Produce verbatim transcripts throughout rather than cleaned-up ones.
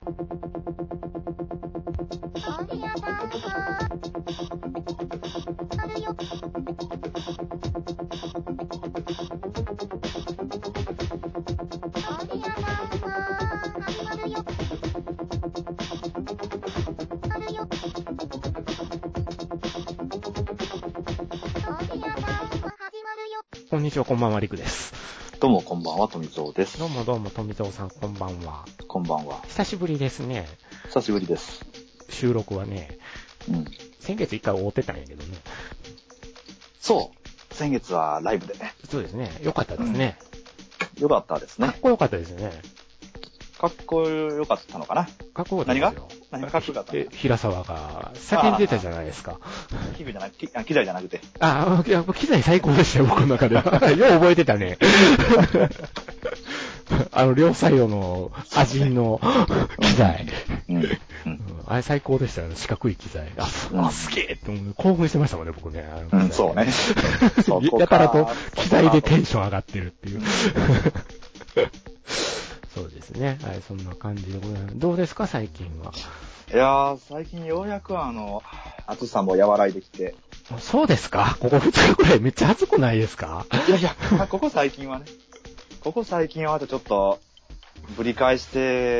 こんにちは、こんばんは、りくです。 どうもこんばんは、富蔵です。 どうもどうも、富蔵さん、こんばんは。 こんばんは。 久しぶりですね。 久しぶりです。 収録はね、うん、先月一回会うてたんやけどね。 そう、先月はライブで。 そうですね、よかったですね。 うん、よかったですね。 かっこよかったですね。 かっこよかったのかな。 かっこよかったですよ。 何が何がかっこよかったの？ え、平沢が先に出たじゃないですか。 機材じゃなくて、機材じゃなくて。 ああ、いや、機材最高でしたよ、僕の中では。よう覚えてたね。あの、両サイドの味の機材。うんうん、あれ最高でしたよね、四角い機材。あ、うん、あすげえって興奮してましたもんね、僕ね。 うん、そうね。 やたらと機材でテンション上がってるっていう。そうですね。はい、そんな感じでございます。どうですか、最近は。 いやー、最近ようやくあの、暑さも和らいできて。 そうですか？ここふつかくらいめっちゃ暑くないですか？ いやいや、ここ最近はね。ここ最近はあとちょっと、ぶり返して、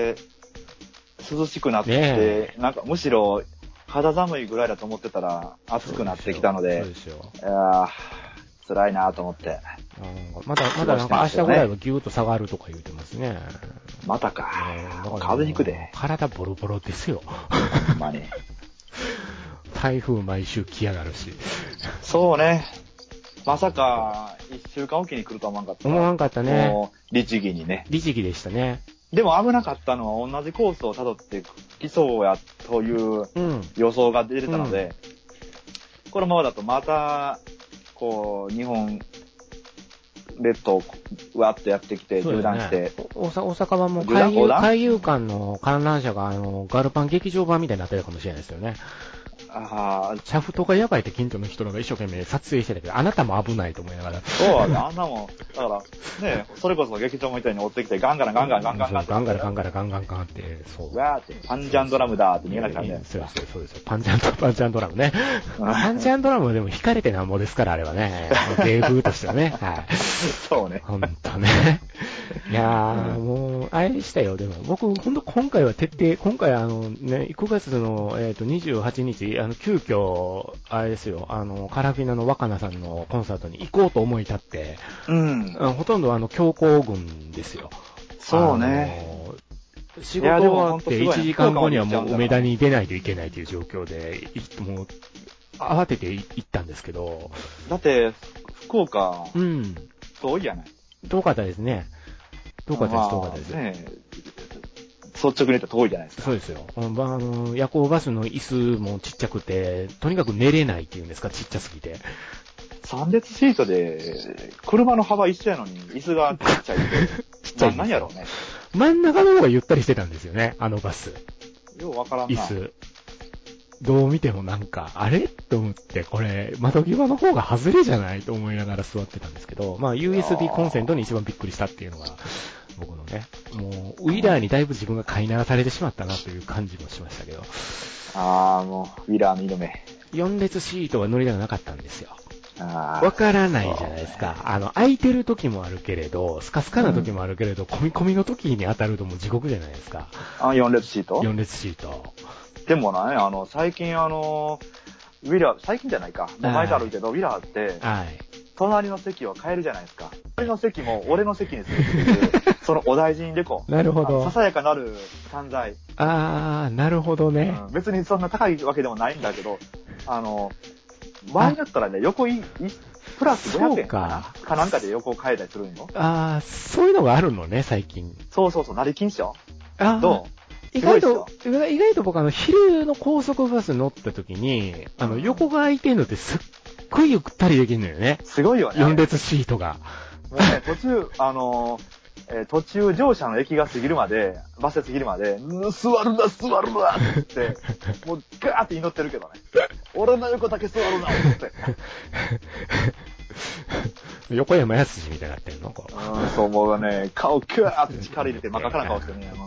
涼しくなって、ね、なんかむしろ肌寒いぐらいだと思ってたら暑くなってきたので、 そうですよ。 いやー、辛いなと思って。 まだ、まだなんか明日ぐらいはギューッと下がるとか言うてますね。 またか。ね、だから風邪ひくで。 体ボロボロですよ。 ほんまに。 台風毎週来やがるし。 そうね。まさか、一週間おきに来ると思わんかった。 思わんかったね。 もう、律儀にね。 律儀でしたね。 でも危なかったのは同じコースを辿ってきそうやという予想が出てたので、うん、このままだとまた、こう、日本列島わっとやってきて、縦断して。 ね、大阪はもう海遊、海遊館の観覧車があの、ガルパン劇場版みたいになってるかもしれないですよね。ああ、シャフトがやばいって近所の人が一生懸命撮影してたけど、あなたも危ないと思いながら。 そうだ、あんなもん。だから、ね、それこそ劇場みたいに追ってきて、ガンガラガンガラガンガラガンガラガンガラガンガラガンって、そう。 わーって、パンジャンドラムだーって逃げなきゃね。 そうですよ、そうですよ。パンジャンド、パンジャンドラムね。パンジャンドラムでも引かれてなんぼですから、あれはね。芸風としてはね。はい。 そうね。 ほんとね。いやー、もう、あれでしたよ。でも、僕、ほんと今回は徹底、今回あのね、くがつの、えっと、にじゅうはちにち、あの、急遽、あれですよ、あの、カラフィナの若菜さんのコンサートに行こうと思い立って、うん。ほとんどあの、強行軍ですよ。 そうね。 仕事終わっていちじかんごにはもう梅田に出ないといけないという状況で、もう、慌てて行ったんですけど。 だって、福岡、 うん。 遠いやない。 遠かったですね。遠かったです、遠かったです。ね、 率直に言ったら遠いじゃないですか。 そうですよ。あの、夜行バスの椅子もちっちゃくて、とにかく寝れないっていうんですか、ちっちゃすぎて。 さん列シートで、車の幅一緒やのに、椅子がちっちゃいって。ちっちゃい。何やろうね。 真ん中の方がゆったりしてたんですよね、あのバス。 ようわからんな。 椅子。どう見てもなんか、あれと思って、これ、窓際の方が外れじゃないと思いながら座ってたんですけど、まあ ユーエスビー コンセントに一番びっくりしたっていうのが、僕のね、もう、ウィラーにだいぶ自分が飼いならされてしまったなという感じもしましたけど。 あー、もう、ウィラーの色目。 よん列シートは乗りたくなかったんですよ。わからないじゃないですか。ね、あの、空いてる時もあるけれど、スカスカな時もあるけれど、うん、込み込みの時に当たるともう地獄じゃないですか。 あ、よん列シート ?よん列シート。 でもね、あの、最近あの、ウィラー、最近じゃないか。もう前からあるけど、ウィラーって、はい、隣の席を変えるじゃないですか。隣の席も俺の席にするっていう、そのお大事にでこ。 なるほど。 ささやかなる散財。 あー、なるほどね、 うん。別にそんな高いわけでもないんだけど、あの、前だったらね、横い、プラスごひゃくえんかなかなんかで横を変えたりするんよ。 あー、そういうのがあるのね、最近。 そうそうそう、成金賞。 あー。どう意外と、意外と僕あの、昼の高速バス乗った時に、あの、横が空いてるのってすっごいゆったりできるのよね。 すごいよね。 よん列シートが。 もうね、途中、あのー、えー、途中乗車の駅が過ぎるまで、バスで過ぎるまで、座るな、座るなって言って、もうガーって祈ってるけどね。俺の横だけ座るな、って。 横山やすしみたいになってんのか。 うん、そう思うね。顔ガーって力入れて真っ赤な顔してね。 ビッ、ビッ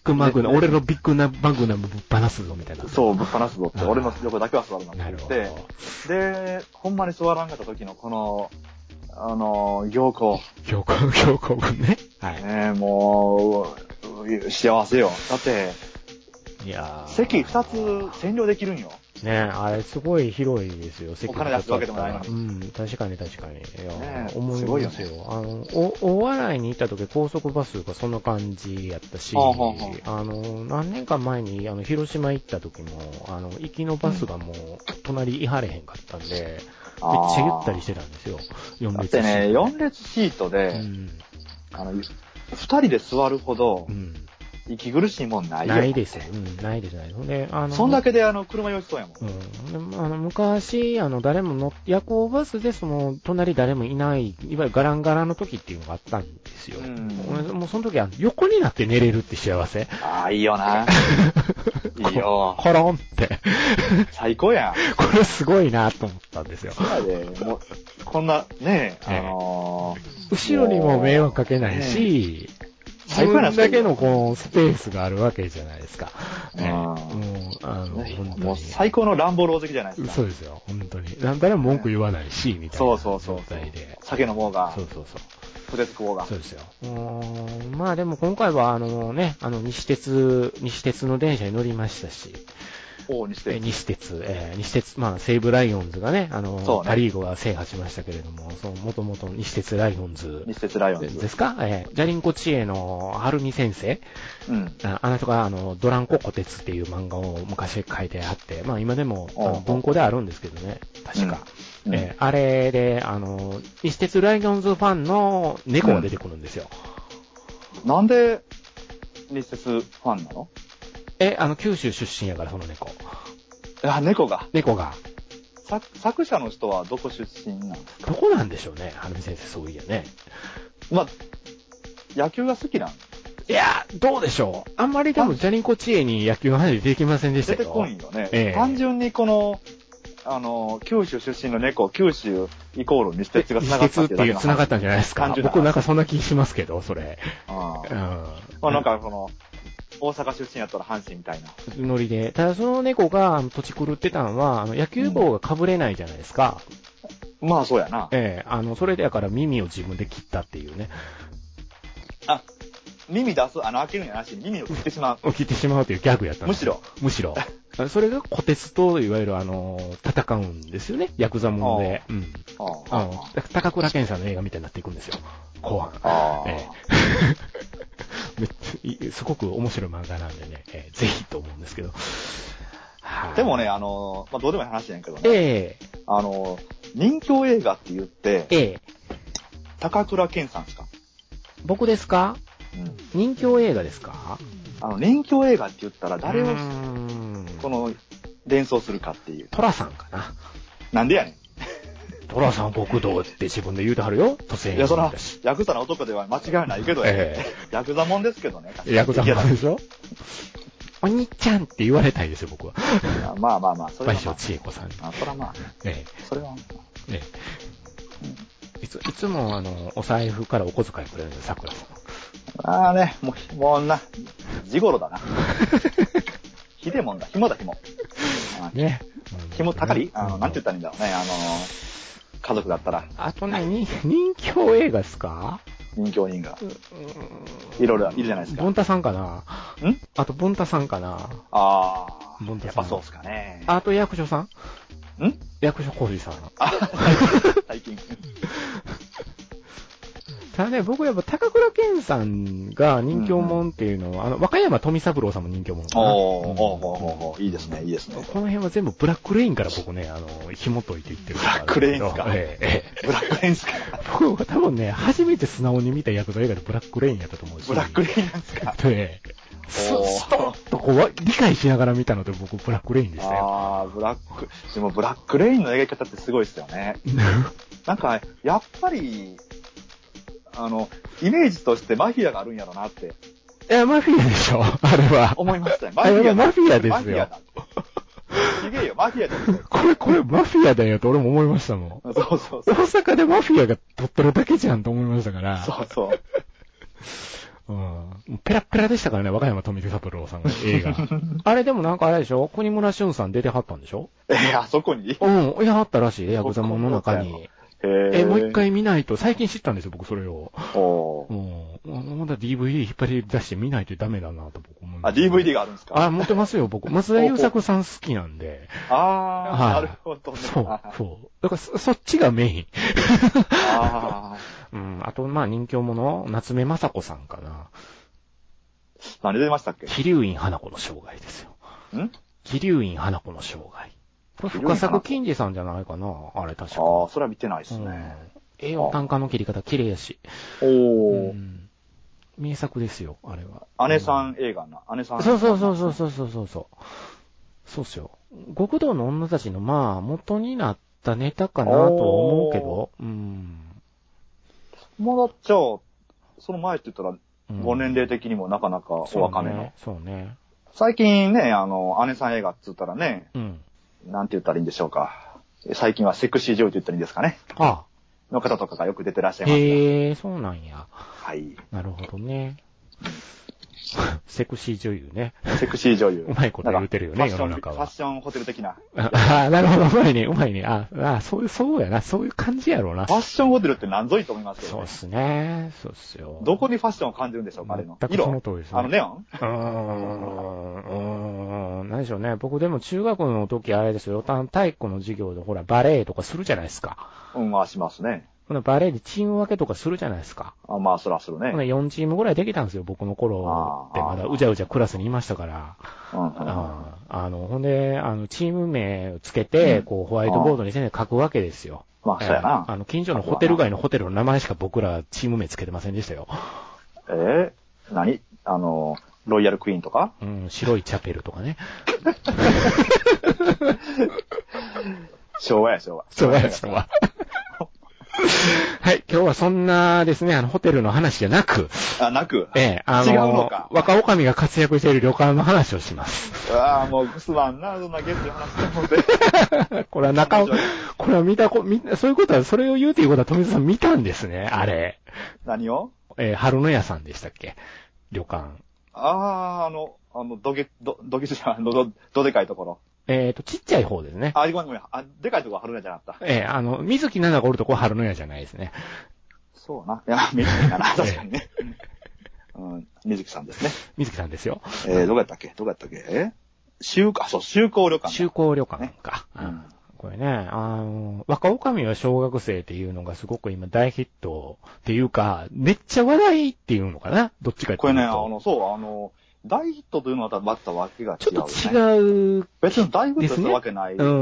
グマグナム、俺のビッグなマグナムぶっ放すぞみたいな。 そう、ぶっ放すぞって、俺の横だけは座るなって言って、で、ほんまに座らんかった時のこの、あの、行幸。 行幸、行幸君ね。はい。 ねえ、もう、幸せよ。だって、 いや席二つ占領できるんよ。 ねえ、あれすごい広いですよ、席お金出すわけでもないのに。 うん、確かに確かに。いや、 ね、 思いますよ。よあのお、お笑いに行った時高速バスがそんな感じやったし、あの、何年か前にあの広島行った時も、あの、行きのバスがもう隣いはれへんかったんで、めっちゃゆったりしてたんですよ。よん列シート。 だってね、よん列シートで、うん、あの、ふたりで座るほど、うん息苦しいもんないよ。 ないですよ。うん、ないです、ないです。で、あの、 そんだけであの、車用意しそうやもん。 うん。であの、昔、あの、誰も乗っ、夜行バスでその、隣誰もいない、いわゆるガランガランの時っていうのがあったんですよ。うん。もうその時は、横になって寝れるって幸せ。 ああ、いいよな。いいよ。 コロンって。 最高やん。 これすごいなと思ったんですよ。 そうやで、もう、こんな、ねえ、あのー、後ろにも迷惑かけないし、ね自分だけのこのスペースがあるわけじゃないですか。ね、もう、あの、本当に。 もう最高の乱暴狼藉じゃないですか。 そうですよ、本当に。誰も文句言わないし、みたいな。 そうそうそう。 状態で。 酒飲もうが。 そうそうそう。 ポテト食おうが。 そうですよ。まあでも今回はあのね、あの西鉄、西鉄の電車に乗りましたし。 お西鉄。 西鉄、えー、西鉄、まあ西武ライオンズがね、あの、ね、パリーグが制覇しましたけれども、その元々西鉄ライオンズ。 西鉄ライオンズ。 ですかえー、ジャリンコ知恵の春美先生。うん。あ, あの人があの、ドランココテツっていう漫画を昔書いてあって、まあ今でもあの文庫であるんですけどね、確か。うんえー、あれで、あの、西鉄ライオンズファンの猫が出てくるんですよ。 うん、なんで西鉄ファンなのえ、あの、九州出身やから、その猫。 あ、猫が。 猫が。 作、作者の人はどこ出身なんですか？ どこなんでしょうね、はるみ先生、そういやね。 まあ、野球が好きなん？いや、どうでしょう。あんまりでも、ジャリンコ知恵に野球の話出てきませんでしたよ。 出てこんよね。 ええ、 単純にこの、あの、九州出身の猫、九州イコール西鉄が繋がったっていうだけの話。西鉄っていう繋がったんじゃないですか。僕なんかそんな気しますけど、それ。 ああ。うん。まあなんかその、大阪出身やったら阪神みたいな。 ノリで。ただその猫が土地狂ってたのは、あの野球帽が被れないじゃないですか。 うん、まあそうやな。 ええあの、それでやから耳を自分で切ったっていうね。 あ、耳出す、あの、開けるんやなし、耳を切ってしまう。 切ってしまうというギャグやったんですよ。むしろ。むしろ。それが虎鉄と、いわゆるあの、戦うんですよね。ヤクザもので。うん。あの、高倉健さんの映画みたいになっていくんですよ。後半。あええ、すごく面白い漫画なんでね、えー、ぜひと思うんですけど。 でもね、あの、まあ、どうでもいい話やんけどね。 ええあの、人気映画って言って、 ええ高倉健さんですか？ 僕ですか？うん。人気映画ですか？ あの、人気映画って言ったら誰を、この、連想するかっていう。 トラさんかな。 なんでやねん。 トラさん極道って自分で言うてはるよ。突然。 いや、そら、ヤクザの男では間違いないけど、ええ、ヤクザもんですけどね。 ヤクザもんでしょ？お兄ちゃんって言われたいですよ、僕は。 まあまあまあ、それは、まあ。 倍賞千恵子さんに。 あ、それはまあ、 ええ。 それは、 ええ。うん、いつ、いつもあの、お財布からお小遣いくれるんです、桜さん。 ああね、もう、もうな、地頃だな。ひでもんだ、紐だ、紐。 ね。 紐たかり、あの、なんて言ったらいいんだろうね、あの、家族だったら。 あとね、人気映画ですか？ 人気映画。いろいろいるじゃないですか。 ボンタさんかな？ んあと、ボンタさんかな？ ああ。 ボンタさん。 やっぱそうっすかね。 あと、役所さん？ ん役所広司さん。 あ、最近。 ただね、僕やっぱ高倉健さんが人気者っていうのは、うん、あの、和歌山富三郎さんも人気者かな。 おー、うん、おー、おー、いいですね、いいですね。 この辺は全部ブラックレインから僕ね、あの、紐解いていってる。 ブラックレインですか？ ええ、ええ。 ブラックレインですか？ 僕は多分ね、初めて素直に見たヤクザ映画でブラックレインやったと思うし。 ブラックレインなんですか？ ええ。ストッとこう、理解しながら見たので僕ブラックレインでしたよ。 ああ、ブラック、でもブラックレインの描き方ってすごいですよね。なんか、やっぱり、あの、イメージとしてマフィアがあるんやろなって。 いや、マフィアでしょあれは。 思いましたよ。 マフィア。マフィアですよ。 マフィアだ。すげえよ、マフィアですよ。 これ、これマフィアだよと俺も思いましたもん。そうそうそう。 大阪でマフィアが撮ってるだけじゃんと思いましたから。 そうそう。 うん。ペラッペラでしたからね、和歌山富田三郎さんが映画。あれでもなんかあれでしょ国村俊さん出てはったんでしょえー、あそこにうん、いやはったらしい、ヤクザモンの中に。え、もう一回見ないと、最近知ったんですよ、僕それを。 おー。 うん。まだ ディーブイディー 引っ張り出して見ないとダメだなと僕思います。 あ、ディーブイディー があるんですか？ あ、持ってますよ、僕。松田優作さん好きなんで。 ああ、はい、なるほどね。 そう、そう。だからそ、そっちがメイン。ああ。うん。あと、まあ、人気者、夏目雅子さんかな。 何出ましたっけ？ 桐生院花子の生涯ですよ。 ん？ 桐生院花子の生涯。これ、深作金次さんじゃないかな、あれ確か。 ああ、それは見てないですね。 うん栄養単価の切り方綺麗やし。 おー、うん。 名作ですよ、あれは。 姉さん映画な。姉さん。 そうそうそうそうそうそうそう。そうっすよ。極道の女たちの、まあ、元になったネタかなとは思うけど。うん。 まだじゃあ、その前って言ったら、ご年齢的にもなかなかお若めの。うん、 そうね。そうね。 最近ね、あの、姉さん映画って言ったらね、 うん。 なんて言ったらいいんでしょうか。最近はセクシー女優って言ったらいいんですかね。 ああ。 の方とかがよく出てらっしゃいます。 へえ、そうなんや。 はい。 なるほどね。セクシー女優ね。 セクシー女優。 うまいこと言うてるよね、世の中は。 ファッションホテル的な。 ああ、なるほど、うまいね、うまいね。ああ、そう、そうやな、そういう感じやろうな。 ファッションホテルって何ぞいと思いますけど、ね。 そうっすね、そうっすよ。 どこにファッションを感じるんでしょうか、あれの。 色。その通りですね。 あのネオン？ うーん、うーん、何でしょうね。僕でも中学の時あれですよ、体育の授業でほら、バレエとかするじゃないですか。 うん、まあしますね。 このバレエでチーム分けとかするじゃないですか。 あ、まあ、そらするね。 このよんチームぐらいできたんですよ、僕の頃って。まだうじゃうじゃクラスにいましたから。うんうんうん、あ, あの、ほんで、あの、チーム名をつけて、うん、こう、ホワイトボードに線で書くわけですよ。 まあ、そうやな。 あの、近所のホテル街のホテルの名前しか僕らチーム名つけてませんでしたよ。 えー、何あの、ロイヤルクイーンとか？ うん、白いチャペルとかね。 昭和や、昭和。 昭和や、昭和。はい、今日はそんなですね、あの、ホテルの話じゃなく。 あ、なくええ、あの、違うのか。若女将が活躍している旅館の話をします。 ああ、もう、すまんな、そんなゲストの話してもんで。 これは中、これは見たこ、み、そういうことは、それを言うっていうことは富澤さん見たんですね、あれ。 何を？ えー、春の屋さんでしたっけ？旅館。 ああ、あの、あの、どげ、ど、どげじゃん、ど、ど、どでかいところ。 えっと、ちっちゃい方ですね。 あ、ごめんごめん。あ、でかいとこは春の屋じゃなかった。 ええー、あの、水木奈々がおるとこは春の屋じゃないですね。 そうな。いや、水木奈々、確かにね。うん、水木さんですね。 水木さんですよ。 えー、どこやったっけどこやったっけえ修、あ、そう、修行旅館。 修行旅館か。 ね、うん。 これね、あの、若女将は小学生っていうのがすごく今大ヒットっていうか、めっちゃ話題っていうのかなどっちかっていうと。 これね、あの、そう、あの、大ヒットというのはまたわけが違う、ね。 ちょっと違う。 別に大ヒットするわけない。 うん。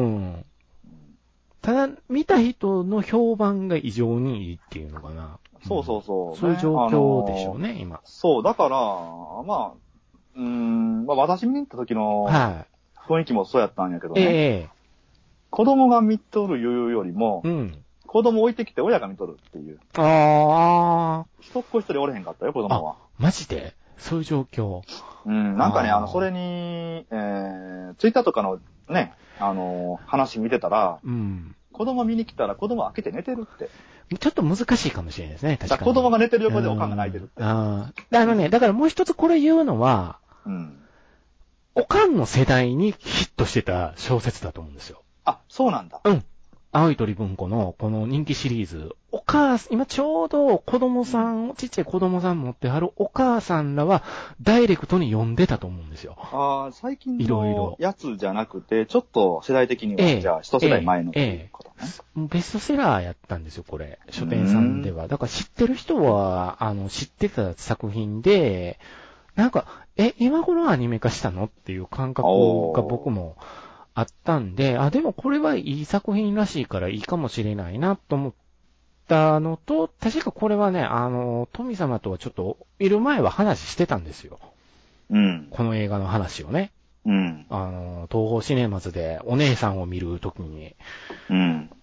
ただ、見た人の評判が異常にいいっていうのかな。 そうそうそう、 うん。そういう状況でしょうね、今。 そう、だから、まあ、うーん、まあ私見に行った時の雰囲気もそうやったんやけどね。 ええ。 子供が見とるいうよりも、 うん。 子供置いてきて親が見とるっていう。 ああ。 一っ子一人おれへんかったよ、子供は。 マジで？そういう状況。 うん、なんかね、あの、それに、えー、ツイッターとかのね、あの、話見てたら、 うん。 子供見に来たら子供開けて寝てるって。 ちょっと難しいかもしれないですね、確かに。 子供が寝てる横でおかんが泣いてるって。 ああ。あのね、だからもう一つこれ言うのは、 うん。 おかんの世代にヒットしてた小説だと思うんですよ。 あ、そうなんだ。 うん。青い鳥文庫のこの人気シリーズ。お母さん、今ちょうど子供さん、うん、ちっちゃい子供さん持ってはるお母さんらはダイレクトに読んでたと思うんですよ。 ああ、最近のやつじゃなくて、ちょっと世代的には、 ええ、 じゃあ一世代前の、 ええええ、ことね。ベストセラーやったんですよ、これ。書店さんでは。だから知ってる人は、あの、知ってた作品で、なんか、え、今頃アニメ化したのっていう感覚が僕もあったんで、あ、でもこれはいい作品らしいからいいかもしれないなと思ったのと、確かこれはね、あの、富様とはちょっと、いる前は話してたんですよ。 うん。 この映画の話をね。 うん。 あの、東宝シネマズでお姉さんを見るときに。 うん。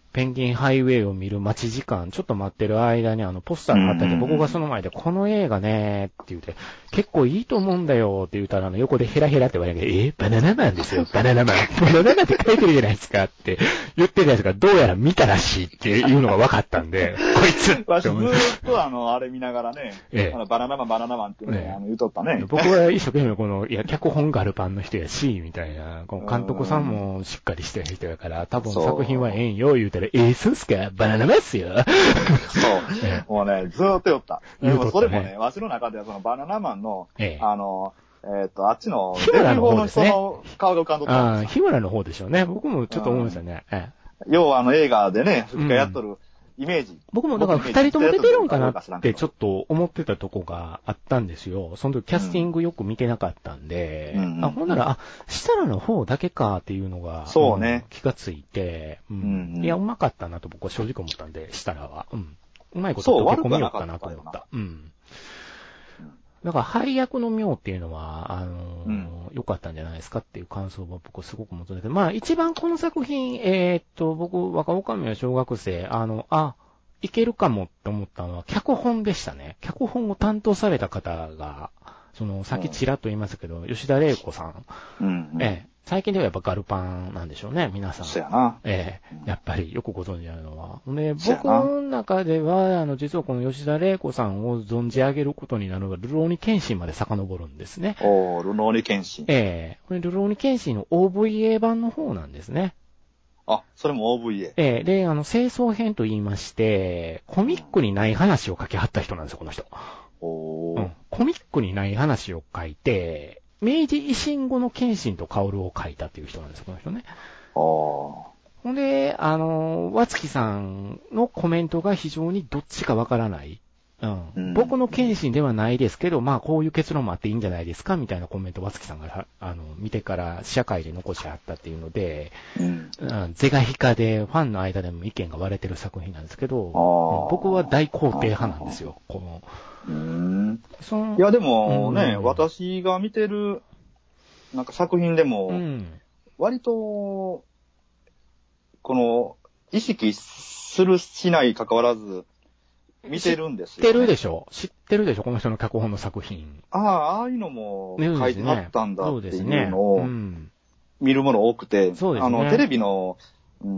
ペンギンハイウェイを見る待ち時間、ちょっと待ってる間にあのポスターがあったんで、僕がその前でこの映画ねって言って、結構いいと思うんだよって言ったら、あの横でヘラヘラって言われて、えー、バナナマンですよ、バナナマン。バナナマンって書いてるじゃないですかって言ってるやつがどうやら見たらしいっていうのが分かったんで、こいつわしずーっとあの、あれ見ながらね、ええ、あのバナナマンバナナマンってね、ねあの言うとったね。 僕は一生懸命この、いや、脚本ガルパンの人やし、みたいな、この監督さんもしっかりしてる人やから、多分作品はええんよ、言うたら、えー、そうっすかバナナマンっすよ。そう。 ええ、もうね、ずーっと酔った。でもそれもね、わしの中ではそのバナナマンの、ええ、あの、えっと、あっちの、 日村の方ですね。 の顔が浮かんどった。 ああ、日村の方でしょうね。僕もちょっと思いましたね。ええ、要はあの映画でね、吹き替えやっとる、うんイメージ。 僕もだから二人とも出てるんかなってちょっと思ってたとこがあったんですよ。その時キャスティングよく見てなかったんで、うん、あ、ほんなら、あ、設楽の方だけかっていうのが、 そうね、 うん、気がついて、うんうんうん、いや、うまかったなと僕は正直思ったんで、設楽は。うん。うまいこと溶け込みようかなと思った。うん。だから配役の妙っていうのは、あのーうん、良かったんじゃないですかっていう感想は僕すごく求めて、まあ一番この作品、えー、っと、僕、若女将は小学生、あの、あ、いけるかもって思ったのは脚本でしたね。脚本を担当された方が、その、さっきちらっと言いましたけど、うん、吉田玲子さん。うんうん、ええ、最近ではやっぱガルパンなんでしょうね、皆さん。 そうやな。 ええ、やっぱりよくご存知なのは。で、僕の中では、あの、実はこの吉田玲子さんを存じ上げることになるのが、ルローニケンシンまで遡るんですね。 おー、ルローニケンシン。 ええ、これルローニケンシンの オーブイエー 版の方なんですね。 あ、それも オーブイエー。 ええ、で、あの、清掃編と言いまして、コミックにない話を書きはった人なんですよ、この人。 おー。 うん。コミックにない話を書いて、明治維新後の謙信と薫を書いたっていう人なんですよ、この人ね。 あー。ほんで、あの、和月さんのコメントが非常にどっちかわからない。うん。うん、僕の謙信ではないですけど、まあこういう結論もあっていいんじゃないですかみたいなコメントを和月さんが、あの、見てから試写会で残しはったっていうので、うん。是が非かでファンの間でも意見が割れてる作品なんですけど、うん、僕は大肯定派なんですよ、この。 うーん。そのいやでもね、うん、私が見てる、なんか作品でも、うん、割と、この、意識するしない関わらず、見てるんですよ、ね。 知ってるでしょ知ってるでしょこの人の脚本の作品。 ああ、ああいうのも書いてあったんだっていうのを見るもの多くて、 そうですね。 あの、テレビの、うん、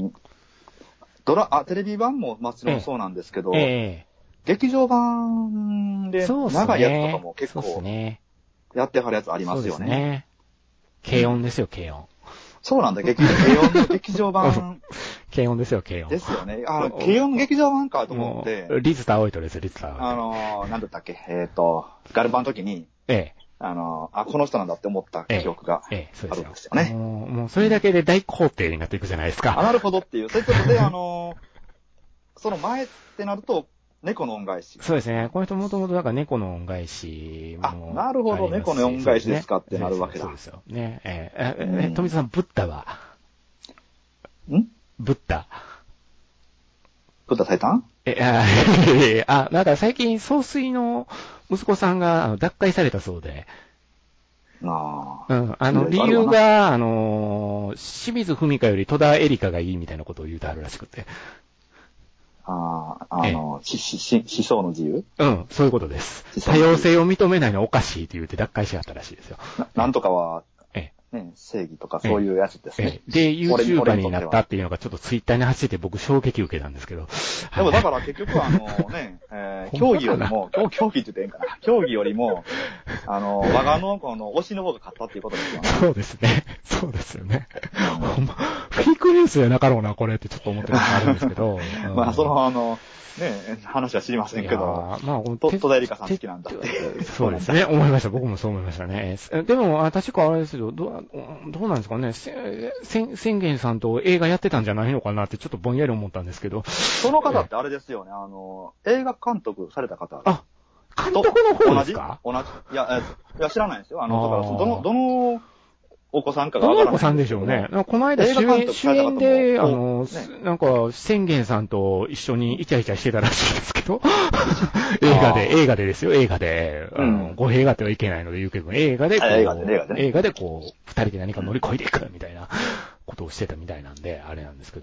ドラ、あ、テレビ版ももちろんそうなんですけど、ええ、劇場版で長いやつとかも結構やってはるやつありますよね。そうですね。 軽音ですよ、軽音。 そうなんだ、劇場、軽音の劇場版。 軽音ですよ、軽音。 ですよね。あ、軽音の劇場版かと思って。 リズタ青いとです、リズタ青いと。 あのー、なんだったっけ、えっ、ー、と、ガルバンの時に、ええ。あのー、あ、この人なんだって思った記憶があるんですよね。 ええええ、もう、もうそれだけで大肯定になっていくじゃないですか。 あ、なるほどっていう。そういうことで、あのー、その前ってなると、猫の恩返し。 そうですね。この人もともとだから猫の恩返しもあ。 あ、なるほど。猫の恩返しですかってなるわけだ。 そうですよ。ね。えー、えー、富澤さん、ブッダはんブッダ。 ブッダ最短え、あ、あ、なんか最近、総帥の息子さんがあの脱会されたそうで。 ああ。うん。あの、理由が、あの、清水文香より戸田恵梨香がいいみたいなことを言うてあるらしくて。 ああ、あの、し、し、し、思想の自由うん、そういうことです。多様性を認めないのはおかしいって言って脱会しはったらしいですよ。 な, なんとかは、ええ、ね、正義とかそういうやつですね。 ええ、で、YouTuber になったっていうのがちょっとツイッターに走ってて僕衝撃受けたんですけど。 でもだから結局あのね、えー、競技よりも、競技って言っていいんかな。競技よりも、あの、我がのこの推しの方が勝ったっていうことですよね。 そうですね。そうですよね。ほんま、フェイクニュースやなかろうな、これってちょっと思ってるのがあるんですけど。 まあ、その、あの、ね、話は知りませんけど、まあ、と、戸田恵梨香さん好きなんだって。 そうですね、思いました。僕もそう思いましたね。でも、確かあれですよ、どう、どうなんですかね、宣言さんと映画やってたんじゃないのかなってちょっとぼんやり思ったんですけど。 その方ってあれですよね、あの、映画監督された方。 あ、監督の方ですか？ 同じ、同じ。いや、いや、知らないんですよ。あの、だから、どの、どの、お子さんかがどのお子さんでしょうね。この間主演、主演で、あの、ね、なんか、宣言さんと一緒にイチャイチャしてたらしいですけど、映画で、映画でですよ、映画で、あの、語弊があってはいけないので言うけど、映画でこう、 映画で、映画で、 映画でこう、二人で何か乗り越えていくみたいなことをしてたみたいなんで、あれなんですけど。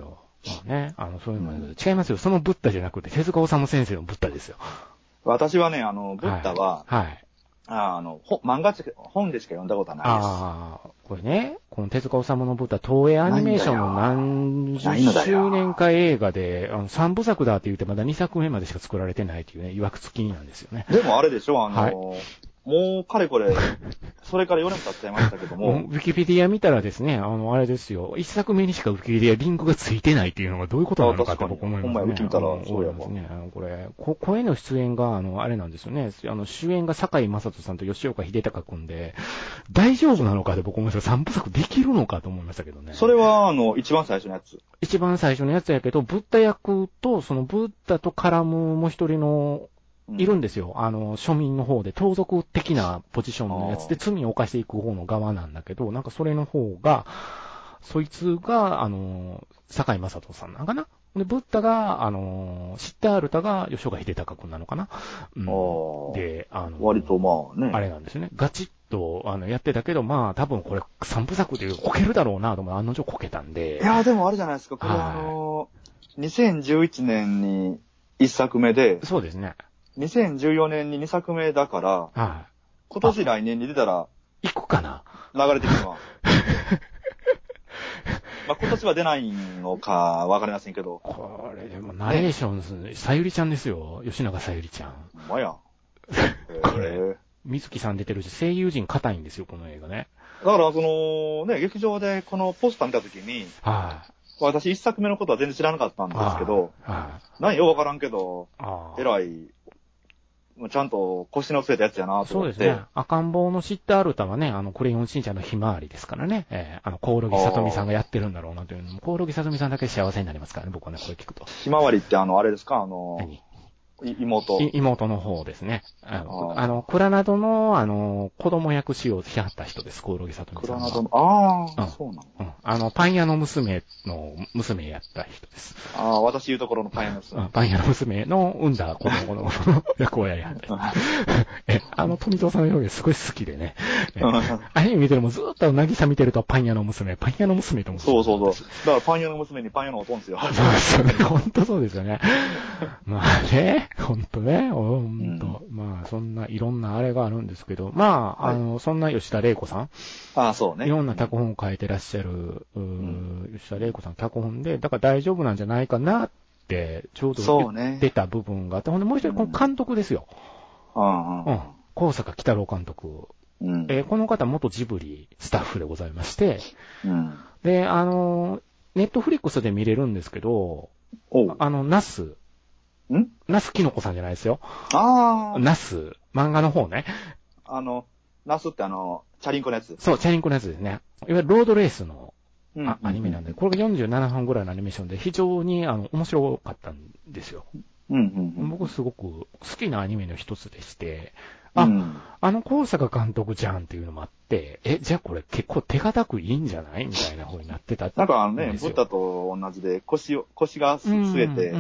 まあね、あの、そういうのも、うん、違いますよ。そのブッダじゃなくて、手塚治虫先生のブッダですよ。 私はね、あの、ブッダは、 はい。はい、 あの、漫画で、本でしか読んだことはないです。 ああ、これね、この手塚治虫のブッダ、東映アニメーションの何十周年か映画で、あの、三部作だって言ってまだにさくめまでしか作られてないっていうね、曰くつきなんですよね。 でもあれでしょ、あの、はい、もう、かれこれ、それからよねん経っちゃいましたけども。 ウィキペディア見たらですね、あの、あれですよ、一作目にしかウィキペディアリンクがついてないっていうのがどういうことなのかって僕思いますね。 ほんまや、ウィキ見たら、そうやですね。あの、これ、こ声の出演が、あの、あれなんですよね。あの、主演が堺雅人さんと吉岡秀隆くんで、大丈夫なのかで僕思いました。三部作できるのかと思いましたけどね。 それは、あの、一番最初のやつ。 一番最初のやつやけど、ブッダ役と、そのブッダと絡むもう一人の、いるんですよ。あの、庶民の方で、盗賊的なポジションのやつで罪を犯していく方の側なんだけど、なんかそれの方が、そいつが、あの、堺雅人さんなんかな。で、ブッダが、あの、シッタールタが吉岡秀隆くんなのかな。うん、で、あの、 割とまあね。 あれなんですよね。ガチッと、あの、やってたけど、まあ、多分これ、三部作でこけるだろうなと思って、案の定こけたんで。 いや、でもあれじゃないですか。これあの、にせんじゅういちねんに一作目で。 そうですね。 にせんじゅうよねんににさくめだから、はい、今年来年に出たら、 行くかな流れてくるわ。まあ今年は出ないのかわかりませんけど。 これでもナレーション、ね、さゆりちゃんですよ。吉永さゆりちゃん。 ほんまや。 これ、水木さん出てるし、声優陣硬いんですよ、この映画ね。 だからその、ね、劇場でこのポスター見たときに、はい、私一作目のことは全然知らなかったんですけど、はい、何よわからんけど、えらい、ちゃんと腰の据えたやつやなと思って。 そうですね。赤ん坊のシッタールタはね、あの、クレヨンしんちゃんのひまわりですからね。えー、あの、コオロギさとみさんがやってるんだろうなというのも、コオロギさとみさんだけ幸せになりますからね、僕はね、これ聞くと。 ひまわりってあの、あれですかあの、何妹。 妹の方ですね。あの、あのクラナドの、あの、子供役使用しはった人です、コオロギさとみさんは。 クラナドの、ああ、うん、そうなの、 うん。あの、パン屋の娘の娘やった人です。 ああ、私言うところのパン屋の娘。 うん、パン屋の娘の産んだ子供の役をやりはった人。え、あの、富藤さんの表現すごい好きでね。アニメ見てるもずーっとなぎさ見てるとパン屋の娘、パン屋の娘と思って。 そうそうそう。だからパン屋の娘にパン屋のおとんですよ。 そうですよね。ほんとそうですよね。まあね、ほんとね、ほんと。うん、まあ、そんないろんなあれがあるんですけど、まあ、はい、あの、そんな吉田玲子さん。 ああ、そうね。 いろんな脚本を書いてらっしゃる、うん、吉田玲子さん脚本で、だから大丈夫なんじゃないかなって、ちょうど言ってた部分があって、ほんでもう一人、この監督ですよ。うん。うん。高坂喜太郎監督。うん、えー、この方元ジブリスタッフでございまして、うん、で、あの、ネットフリックスで見れるんですけど、あの、ナス、んナスキノコさんじゃないですよ。ああ。ナス、漫画の方ね。 あの、ナスってあの、チャリンコのやつ。 そう、チャリンコのやつですね。いわゆるロードレースの、うん、アニメなんで、これがよんじゅうななふんぐらいのアニメーションで非常にあの面白かったんですよ。うんうんうん、僕すごく好きなアニメの一つでして、あ、うん、あの高坂監督じゃんっていうのもあって、え、じゃあこれ結構手堅くいいんじゃないみたいな風になってたんですよ。 なんかあのね、ブッダと同じで腰を、腰が据えて、うん、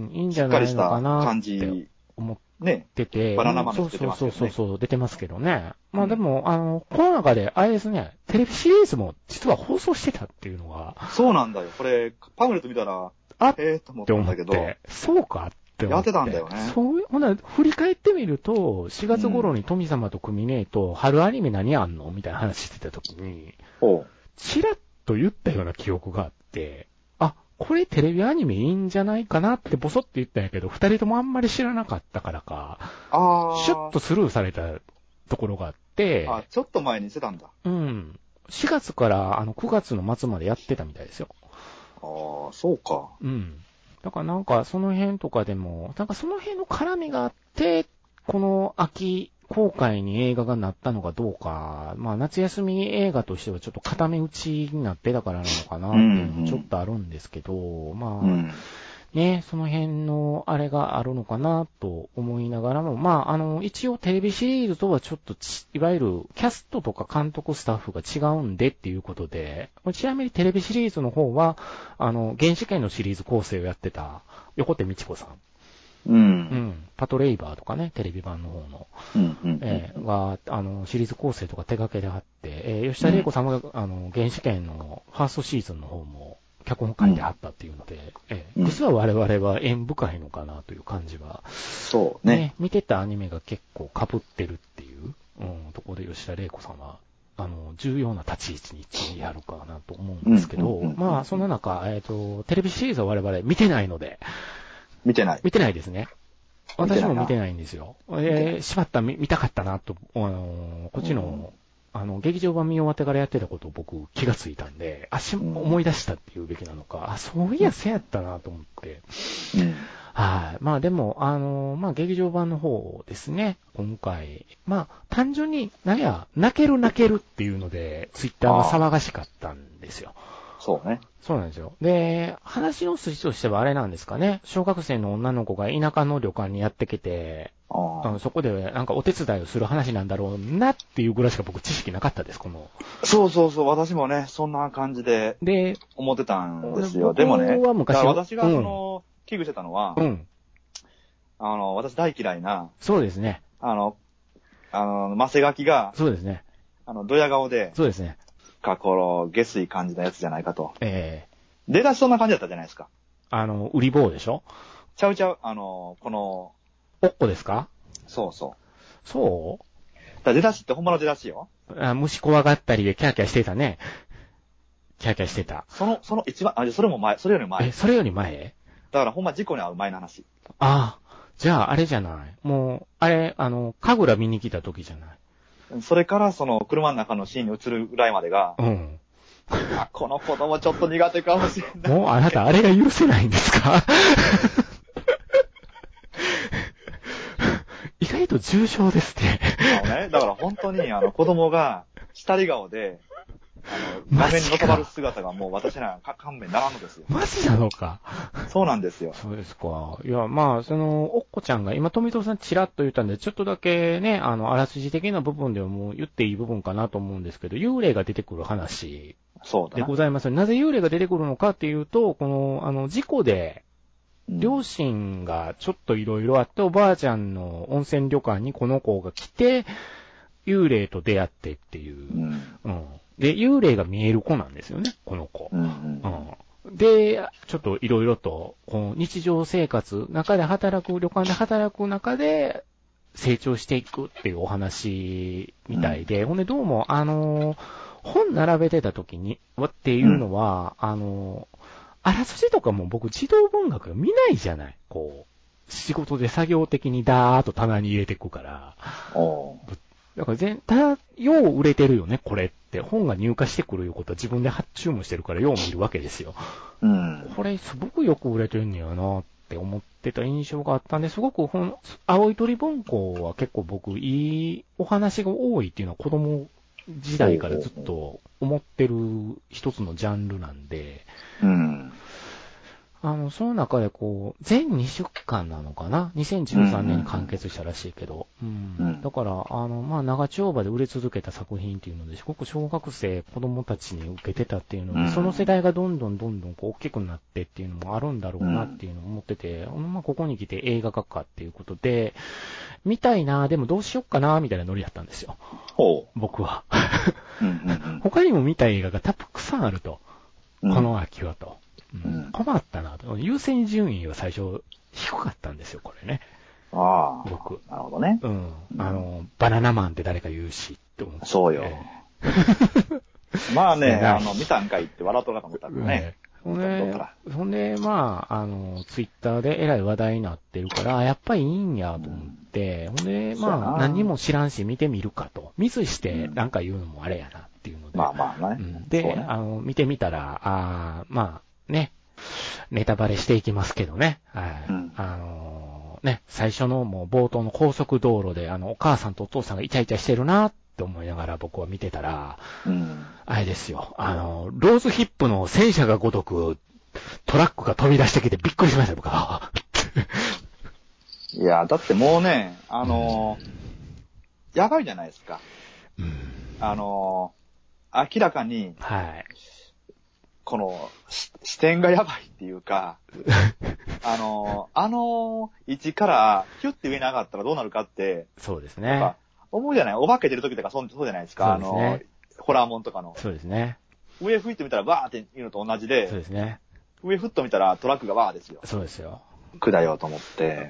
うん、いいんじゃないのかなって思ってて、 ね、バナナマン出てますけどね。そうそうそうそう、出てますけどね。まあでも、あの、この中で、あれですね、テレビシリーズも実は放送してたっていうのが。 そうなんだよ。これ、パンフレット見たら、 あえーと思ったんだけど。 そうかって思って。 やってたんだよね。 そう、ほんなら、振り返ってみると、しがつ頃に富様と組ねえと、春アニメ何あんのみたいな話してた時に、チラッと言ったような記憶があって、あ、これテレビアニメいいんじゃないかなってボソって言ったんやけど、二人ともあんまり知らなかったからか、あシュッとスルーされたところがあって、 あ、ちょっと前にしてたんだ。 うん。しがつからあのくがつの末までやってたみたいですよ。 ああ、そうか。 うん。だからなんかその辺とかでも、なんかその辺の絡みがあって、この秋公開に映画がなったのかどうか、まあ夏休み映画としてはちょっと固め打ちになってたからなのかなっていうのもちょっとあるんですけど、うんうん、まあ、うんね、その辺のあれがあるのかなと思いながらも、まあ、あの、一応テレビシリーズとはちょっといわゆるキャストとか監督スタッフが違うんでっていうことで、ちなみにテレビシリーズの方は、あの、原始圏のシリーズ構成をやってた横手美智子さん。うん。うん。パトレイバーとかね、テレビ版の方の。うんうんうん、えー、が、あの、シリーズ構成とか手掛けであって、えー、吉田玲子さんは、うん、あの、原始圏のファーストシーズンの方も、キ脚本書いてあったっていうので、うん、ええ、実は我々は縁深いのかなという感じは。 そうね。ね、 見てたアニメが結構被ってるっていう、うん、ところで吉田玲子さんは、あの、重要な立ち位置に一位あるかなと思うんですけど、まあ、その中、えっと、テレビシリーズは我々見てないので、 見てない。 見てないですね。私も見てないんですよ。えー、しまった見、見たかったなと、あのー、こっちの、うん、あの、劇場版見終わってからやってたことを僕気がついたんで、あし、思い出したっていうべきなのか、あ、そういや、せやったなと思って。うん、はい。まあでも、あのー、まあ劇場版の方ですね、今回。まあ、単純に、なんや、泣ける泣けるっていうので、ツイッターが騒がしかったんですよ。 そうね。 そうなんですよ。で、話の筋としてはあれなんですかね。小学生の女の子が田舎の旅館にやってきて、あのそこでなんかお手伝いをする話なんだろうなっていうぐらいしか僕知識なかったです、この。 そうそうそう、私もね、そんな感じで、で、思ってたんですよ。でもね、私がその、うん、危惧してたのは、うん、あの、私大嫌いな、 そうですね。 あの、あの、マセガキが、 そうですね。 あの、ドヤ顔で、 そうですね。 か、この、下水感じのやつじゃないかと。 ええー。出だしそんな感じだったじゃないですか。 あの、売り棒でしょ？ ちゃうちゃう、あの、この、 おっこですか？ そうそう。 そうだ出だしってほんまの出だしよ。 あ、虫怖がったりでキャーキャーしてたね。キャーキャーしてた。 その、その一番、あ、それも前、それより前。 え、それより前？ だからほんま事故に遭う前の話。 ああ、じゃああれじゃない。もう、あれ、あの、神楽見に来た時じゃない。 それからその車の中のシーンに映るぐらいまでが、 うん。 あ、この子供ちょっと苦手かもしれない。 もうあなたあれが許せないんですか？意外と重症ですね。 あのね、だから本当にあの子供が下り顔で、あの、画面にのたまる姿がもう私らか勘弁ならんのですよ。 マジなのか。 そうなんですよ。 そうですか。いや、まあ、その、おっこちゃんが、今、富藤さんちらっと言ったんで、ちょっとだけね、あの、あらすじ的な部分ではもう言っていい部分かなと思うんですけど、幽霊が出てくる話でございます。なぜ幽霊が出てくるのかっていうと、この、あの、事故で、両親がちょっといろいろあって、おばあちゃんの温泉旅館にこの子が来て、幽霊と出会ってっていう、うん、うん。で、幽霊が見える子なんですよね、この子。うんうんうん、で、ちょっといろいろと、この日常生活、中で働く、旅館で働く中で、成長していくっていうお話みたいで、うん、ほんでどうも、あの、本並べてた時に、っていうのは、うん、あの、あらすじとかも僕児童文学見ないじゃない。こう、仕事で作業的にダーッと棚に入れていくから。だから全、ただ、よう売れてるよね、これって。本が入荷してくるいうことは自分で発注もしてるからよう見るわけですよ。うん。これすごくよく売れてるんやなって思ってた印象があったんで、すごく本、青い鳥文庫は結構僕いいお話が多いっていうのは子供時代からずっと思ってる一つのジャンルなんで、うん。あの、その中でこう、全にしゅっかんなのかな ?にせんじゅうさんねんに完結したらしいけど。うん。うん、だから、あの、まあ、長丁場で売れ続けた作品っていうので、すごく小学生、子供たちに受けてたっていうので、うん、その世代がどんどんどんどんこう大きくなってっていうのもあるんだろうなっていうのを思ってて、うん、まあ、ここに来て映画化かっていうことで、見たいな、でもどうしよっかな、みたいなノリだったんですよ。ほう。僕は。うんうんうん、他にも見たい映画がたくさんあると。この秋はと。うん、困ったなと。優先順位は最初低かったんですよ、これね。ああ。僕。 なるほどね。 うん。あの、バナナマンって誰か言うしって思って。 そうよ。まあね、あの、見たんかいって笑っとるかと思ったけどね。 ほんで、ほんで、まあ、あの、ツイッターでえらい話題になってるから、やっぱりいいんやと思って、うん、ほんで、まあ、何も知らんし見てみるかと。ミスしてなんか言うのもあれやなっていうので。 まあまあね。 うん、で、ね、あの、見てみたら、あまあ、ね、ネタバレしていきますけどね。はい。うん、あのー、ね、最初のもう冒頭の高速道路で、あの、お母さんとお父さんがイチャイチャしてるなって思いながら僕は見てたら、うん、あれですよ。あの、ローズヒップの戦車がごとく、トラックが飛び出してきてびっくりしました、僕は。 いや、だってもうね、あのー、うん、やばいじゃないですか。うん、あのー、明らかに、はい。この、視点がやばいっていうか、あの、あの位置からヒュッて上に上がったらどうなるかって、 そうですね。 なんか思うじゃないお化け出る時とかそうじゃないですか。そうですね、あの、ホラーモンとかの。 そうですね。 上吹いてみたらバーって言うのと同じで、 そうですね。 上振っと見たらトラックがバーですよ。 そうですよ。 下ようと思って。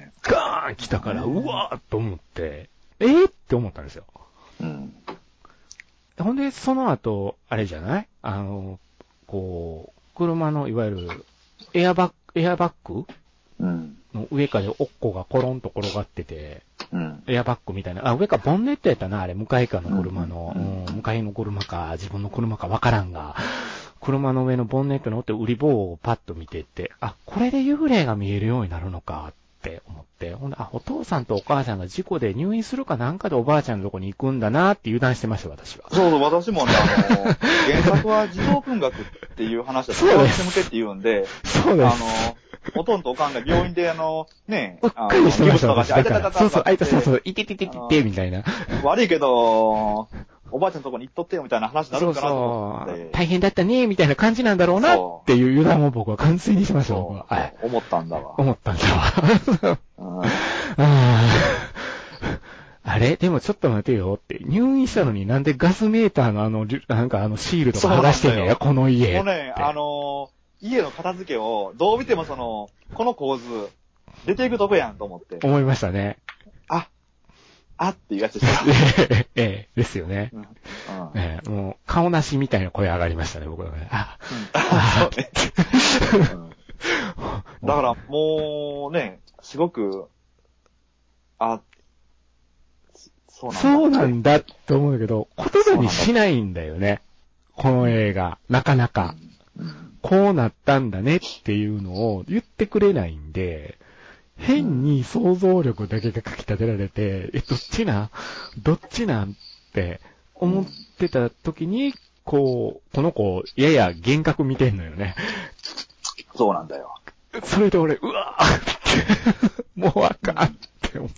ガーン来たから、うわーっと思って、えーって思ったんですよ。 うん。 ほんで、その後、あれじゃないあの、こう、車のいわゆる、エアバッグ、エアバッグうん。 の上からおっこがコロンと転がってて、 うん。 エアバッグみたいな、あ、上からボンネットやったな、あれ、向かい側の車の、 ううんん、向かいの車か、自分の車かわからんが、車の上のボンネットに乗って売り棒をパッと見てって、あ、これで幽霊が見えるようになるのかって思って、ほんで、あ、お父さんとお母さんが事故で入院するかなんかでおばあちゃんのとこに行くんだなって油断してました、私は。 そうそう、私もね、あの、原作は児童文学っていう話だと、小学生向けって言うんで、 そうです。 あの、おとんとおかんが病院で、あの、ね、 ばっかりしてました、私。だから、そうそう、あいた、そうそう、いててててて、みたいな。 悪いけど、おばあちゃんのとこに行っとってよみたいな話になるのかなと思って。 そうそう。大変だったね、みたいな感じなんだろうなっていう油断を僕は完全にしました、僕は。はい。 思ったんだわ。 思ったんだわ。ああれでもちょっと待てよって。入院したのになんでガスメーターのあの、なんかあのシールとか剥がしてんねや、この家。 もうね、あのー、家の片付けを、どう見てもその、この構図、出ていくとこやんと思って。 思いましたね。 あ、あっていうやつでした。 ええ、ですよね。うんええ、もう、顔なしみたいな声上がりましたね、僕はね。あ、 うん、あそうね、うん。だからもうね、すごく、あ、 そうなんだ。そうなんだと思うけど、言葉にしないんだよね。この映画。なかなか。うんうん、こうなったんだねっていうのを言ってくれないんで、変に想像力だけがかき立てられて、え、どっちなどっちなんって思ってた時に、こう、この子、やや幻覚見てんのよね。 そうなんだよ。 それで俺、うわーって、もうあかんって思って。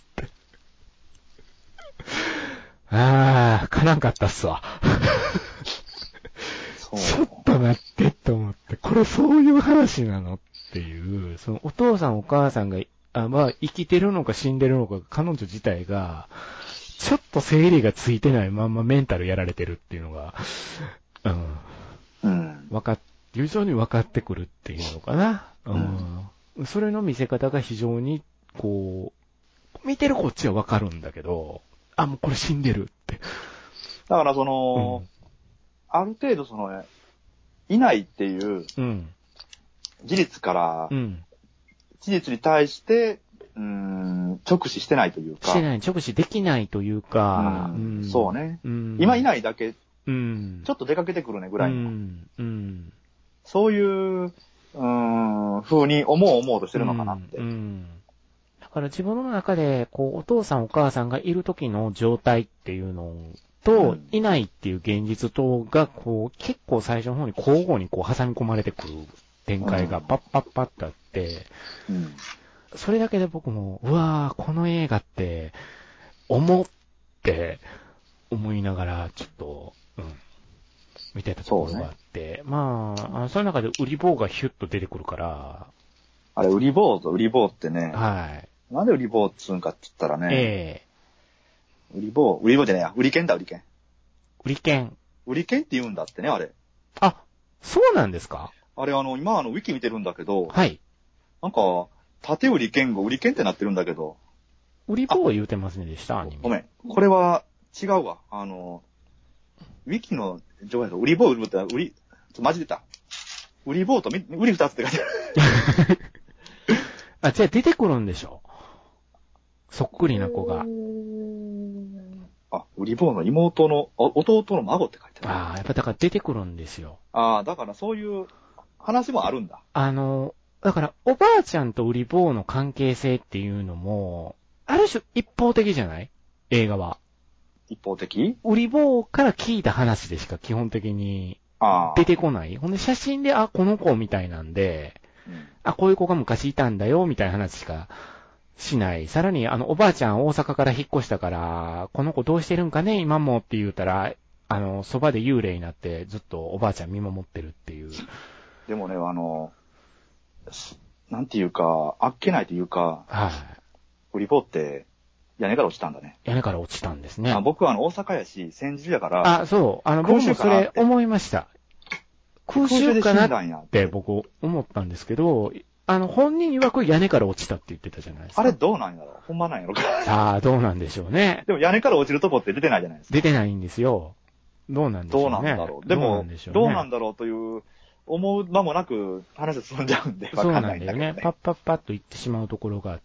あー、かなんかったっすわ。ちょっと待ってって思って、これそういう話なのっていう、そのお父さんお母さんが、あまあ、生きてるのか死んでるのか、彼女自体が、ちょっと整理がついてないまんまメンタルやられてるっていうのが、うん。うん。わかっ、徐々に分かってくるっていうのかな。うん。うん、それの見せ方が非常に、こう、見てるこっちは分かるんだけど、あ、もうこれ死んでるって。 だからその、うん、ある程度その、いないっていう、事実から、うん、事実に対して、うーん、直視してないというか。 してない、直視できないというか。 うんうん、そうね、うん。今いないだけ、うん、ちょっと出かけてくるねぐらいの。うんうん、そういう、うーん、風に思う思うとしてるのかなって。うんうん、 だから自分の中で、こう、お父さんお母さんがいる時の状態っていうのと、うん、いないっていう現実とが、こう、結構最初の方に交互にこう挟み込まれてくる展開がパッパッパッとあって、うん、それだけで僕も、うわー、この映画って、思って思いながら、ちょっと、うん、見てたところがあって、ね、まあ、あのその中で売り棒がヒュッと出てくるから、 あれ、売り棒と売り棒ってね、 はい。 なんで売り棒っつうんかって言ったらね、 ええー、売り棒、売り棒じゃねえや、売り券だ、売り券。 売り券。 売り券って言うんだってね、あれ。 あ、そうなんですか？ あれ、あの、今、あの、ウィキ見てるんだけど、 はい。 なんか、縦売り券後、売り券ってなってるんだけど。 売り棒は言うてませんでした、アニメ。 ごめん。これは、違うわ。あの、ウィキの情報だと、売り棒、売り棒って、売り、ちょ、マジ出た。売り棒と、売り二つって書いてある。 あ、じゃあ出てくるんでしょ。そっくりな子が。 あ、売り棒の妹の、弟の孫って書いてある。 ああ、やっぱだから出てくるんですよ。 ああ、だからそういう話もあるんだ。 あの、だからおばあちゃんと売り棒の関係性っていうのも、ある種一方的じゃない？映画は。 一方的？ 売り棒から聞いた話でしか基本的に出てこない。ほんで写真で、あ、この子みたいなんで、うん、あ、こういう子が昔いたんだよ、みたいな話しかしない。さらに、あの、おばあちゃん大阪から引っ越したから、この子どうしてるんかね、今もって言うたら、あの、そばで幽霊になってずっとおばあちゃん見守ってるっていう。 でもね、あの、なんていうか、あっけないというか、はい。売り棒って屋根から落ちたんだね。 屋根から落ちたんですね。 あ、僕はあの、大阪やし、戦時だから。 あ、そう。あの、僕もそれ思いました。 空襲かなって僕思ったんですけど、あの、本人曰く屋根から落ちたって言ってたじゃないですか。 あれどうなんやろほんまなんやろか。 ああ、どうなんでしょうね。 でも屋根から落ちるとこって出てないじゃないですか。 出てないんですよ。どうなんでしょうね。 どうなんだろう。でも、どうなんだろうという、思う間もなく話進んじゃうんで、わかんないんだけどね。そうなんだよね。パッパッパッと行ってしまうところがあって、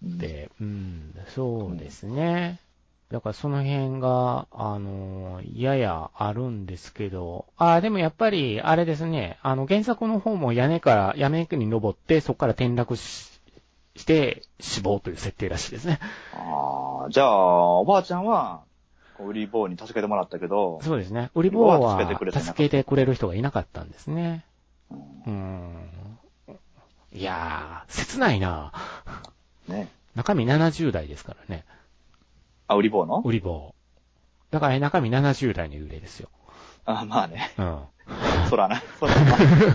うん、うん、そうですね。だからその辺が、あの、ややあるんですけど、ああ、でもやっぱり、あれですね、あの、原作の方も屋根から、屋根に登って、そこから転落し、して死亡という設定らしいですね。 ああ、じゃあ、おばあちゃんは、ウリボーに助けてもらったけど、 そうですね。ウリボーは助けてくれる人がいなかったんですね。うん。うーんいやー、切ないなね。中身ななじゅう代ですからね。 あ、ウリボーのウリボー。だから中身ななじゅう代の幽霊ですよ。 あ、まあね。 うん。 そらな。そらな。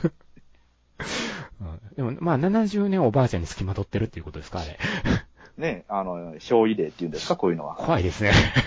うん、でも、まあ、ななじゅうねんおばあちゃんに付きまとってるっていうことですか、あれ。 ね、あの、小異霊っていうんですか、こういうのは。 怖いですね。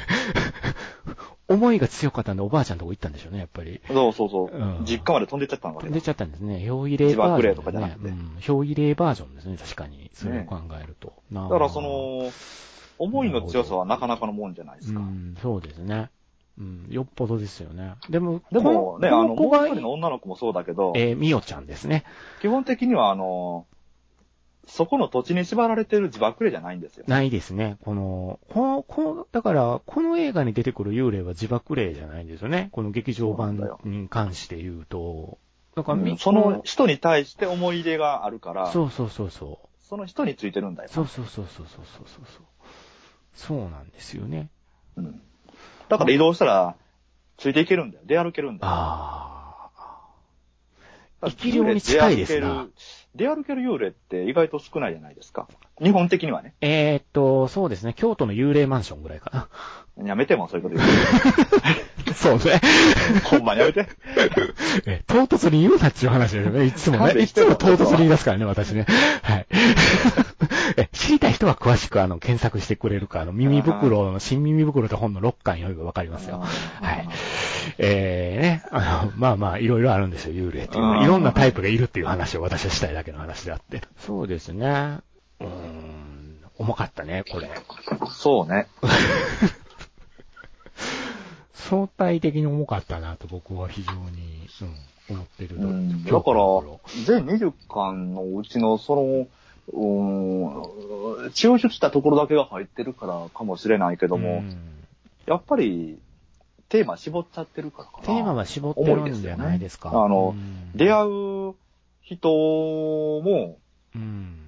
思いが強かったんで、おばあちゃんのとこ行ったんでしょうね、やっぱり。 そうそうそう。うん、実家まで飛んでっちゃったのか飛んでっちゃったんですね。表異霊バージョン、ね。自爆霊とかじゃなくて。うん。表異霊バージョンですね、確かに。それを考えると。 ね、だからその、思いの強さはなかなかのもんじゃないですか。 うん、そうですね。うん、よっぽどですよね。でも、 でもね、あの、もう一人の女の子もそうだけど、 えー、みおちゃんですね。 基本的には、あの、そこの土地に縛られてる自爆霊じゃないんですよ。 ないですね。この、この、この、だから、この映画に出てくる幽霊は自爆霊じゃないんですよね。この劇場版に関して言うと。だから、 うん、その人に対して思い入れがあるから、 そうそうそうそう。 その人についてるんだよ。 そうそうそうそうそうそうそう。そうなんですよね。 うん。だから移動したら、ついていけるんだよ。出歩けるんだよ。 ああ。生き量に近いですな。 出歩ける幽霊って意外と少ないじゃないですか。日本的にはね。 えー、っと、そうですね。京都の幽霊マンションぐらいかな。やめてもそういうこと言う。 そうね。 ほんまにやめて。 え、唐突に言うなっていう話ですよね。いつもね。いつも唐突に言い出すからね、私ね。はい。え、知りたい人は詳しくあの、検索してくれるか、あの、耳袋の、新耳袋って本のろっかん読めばわかりますよ。はい。えー、ね。あの、まあまあ、いろいろあるんですよ、幽霊っていうのは。いろんなタイプがいるっていう話を私はしたいだけの話であって。そうですね。うーん、重かったね、これ。 そうね。 相対的に重かったなと僕は非常に、うん、思ってる。うん、 だから、全にじゅっかんのうちのその、うーん、抽出したところだけが入ってるからかもしれないけども、うん、やっぱり、テーマ絞っちゃってるからかな。 テーマは絞ってるんじゃないですか。 あの、うん、出会う人も、うん、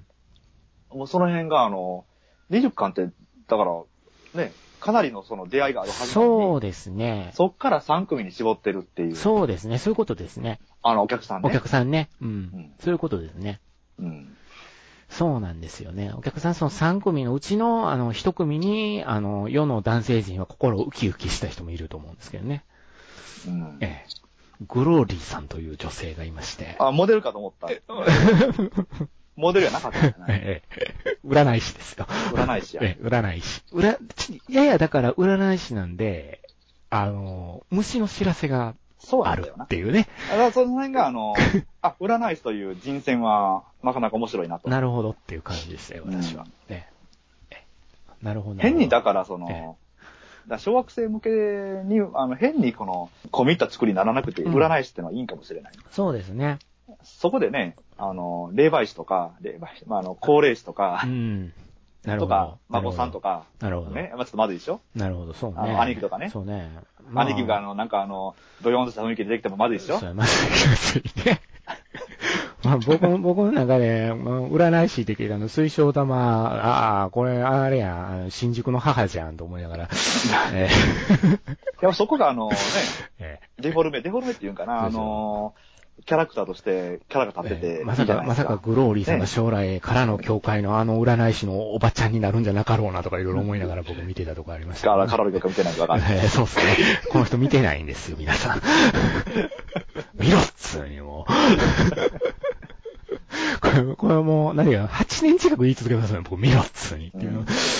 もうその辺があの、にじゅっかんって、だから、ね、かなりのその出会いがあるはずなのに。 そうですね。 そっからさん組に絞ってるっていう。 そうですね。そういうことですね。 あの、お客さんね。 お客さんね。うん。うん、そういうことですね。うん。そうなんですよね。お客さんそのさん組のうちの、あの、いち組に、あの、世の男性陣は心ウキウキした人もいると思うんですけどね。うん。ええ。グローリーさんという女性がいまして。 あ、モデルかと思った。モデルじゃなかったんじゃない、 ええ、占い師ですよ。 占い師や。 ええ、占い師。占、ややだから占い師なんで、あの、虫の知らせがあるっていうね。 だからその辺があの、あ、占い師という人選はなかなか面白いなと。 なるほどっていう感じでしたよ、私は。うん、ね、なるほど。 変にだからその、ええだ小学生向けに、あの、変にこの、込み入った作りにならなくて、占い師ってのはいいかもしれない、うん。 そうですね。 そこでね、あの、霊媒師とか、霊媒師、まあ、あの、高齢師とか、うん。 なるほど。 とか、孫さんとか、 なるほど。 ね、まあ、ちょっとまずいでしょなるほど、そうね。 あの、兄貴とかね。 そうね。 まあ、兄貴があの、なんかあの、ドヨーンとした雰囲気でできてもまずいでしょそう、まずいね。まあ、僕の、僕の中で、まあ、占い師的なの、水晶玉、ああ、これ、あれや、新宿の母じゃんと思いながら。えー、いや、そこがあのね、えー、デフォルメ、デフォルメっていうんかな、あのー、キャラクターとしてキャラが立ってていい、 えー、まさか、まさかグローリーさんが将来からの教会のあの占い師のおばちゃんになるんじゃなかろうなとかいろいろ思いながら僕見てたとこありました、 ね。カロリーとか見てないとわかんない。 えー、そうっすね。この人見てないんですよ、皆さん。見ろっつうにもう。これ、これもう、何が、はちねん近く言い続けますね、僕、見ろっつうにっていうの。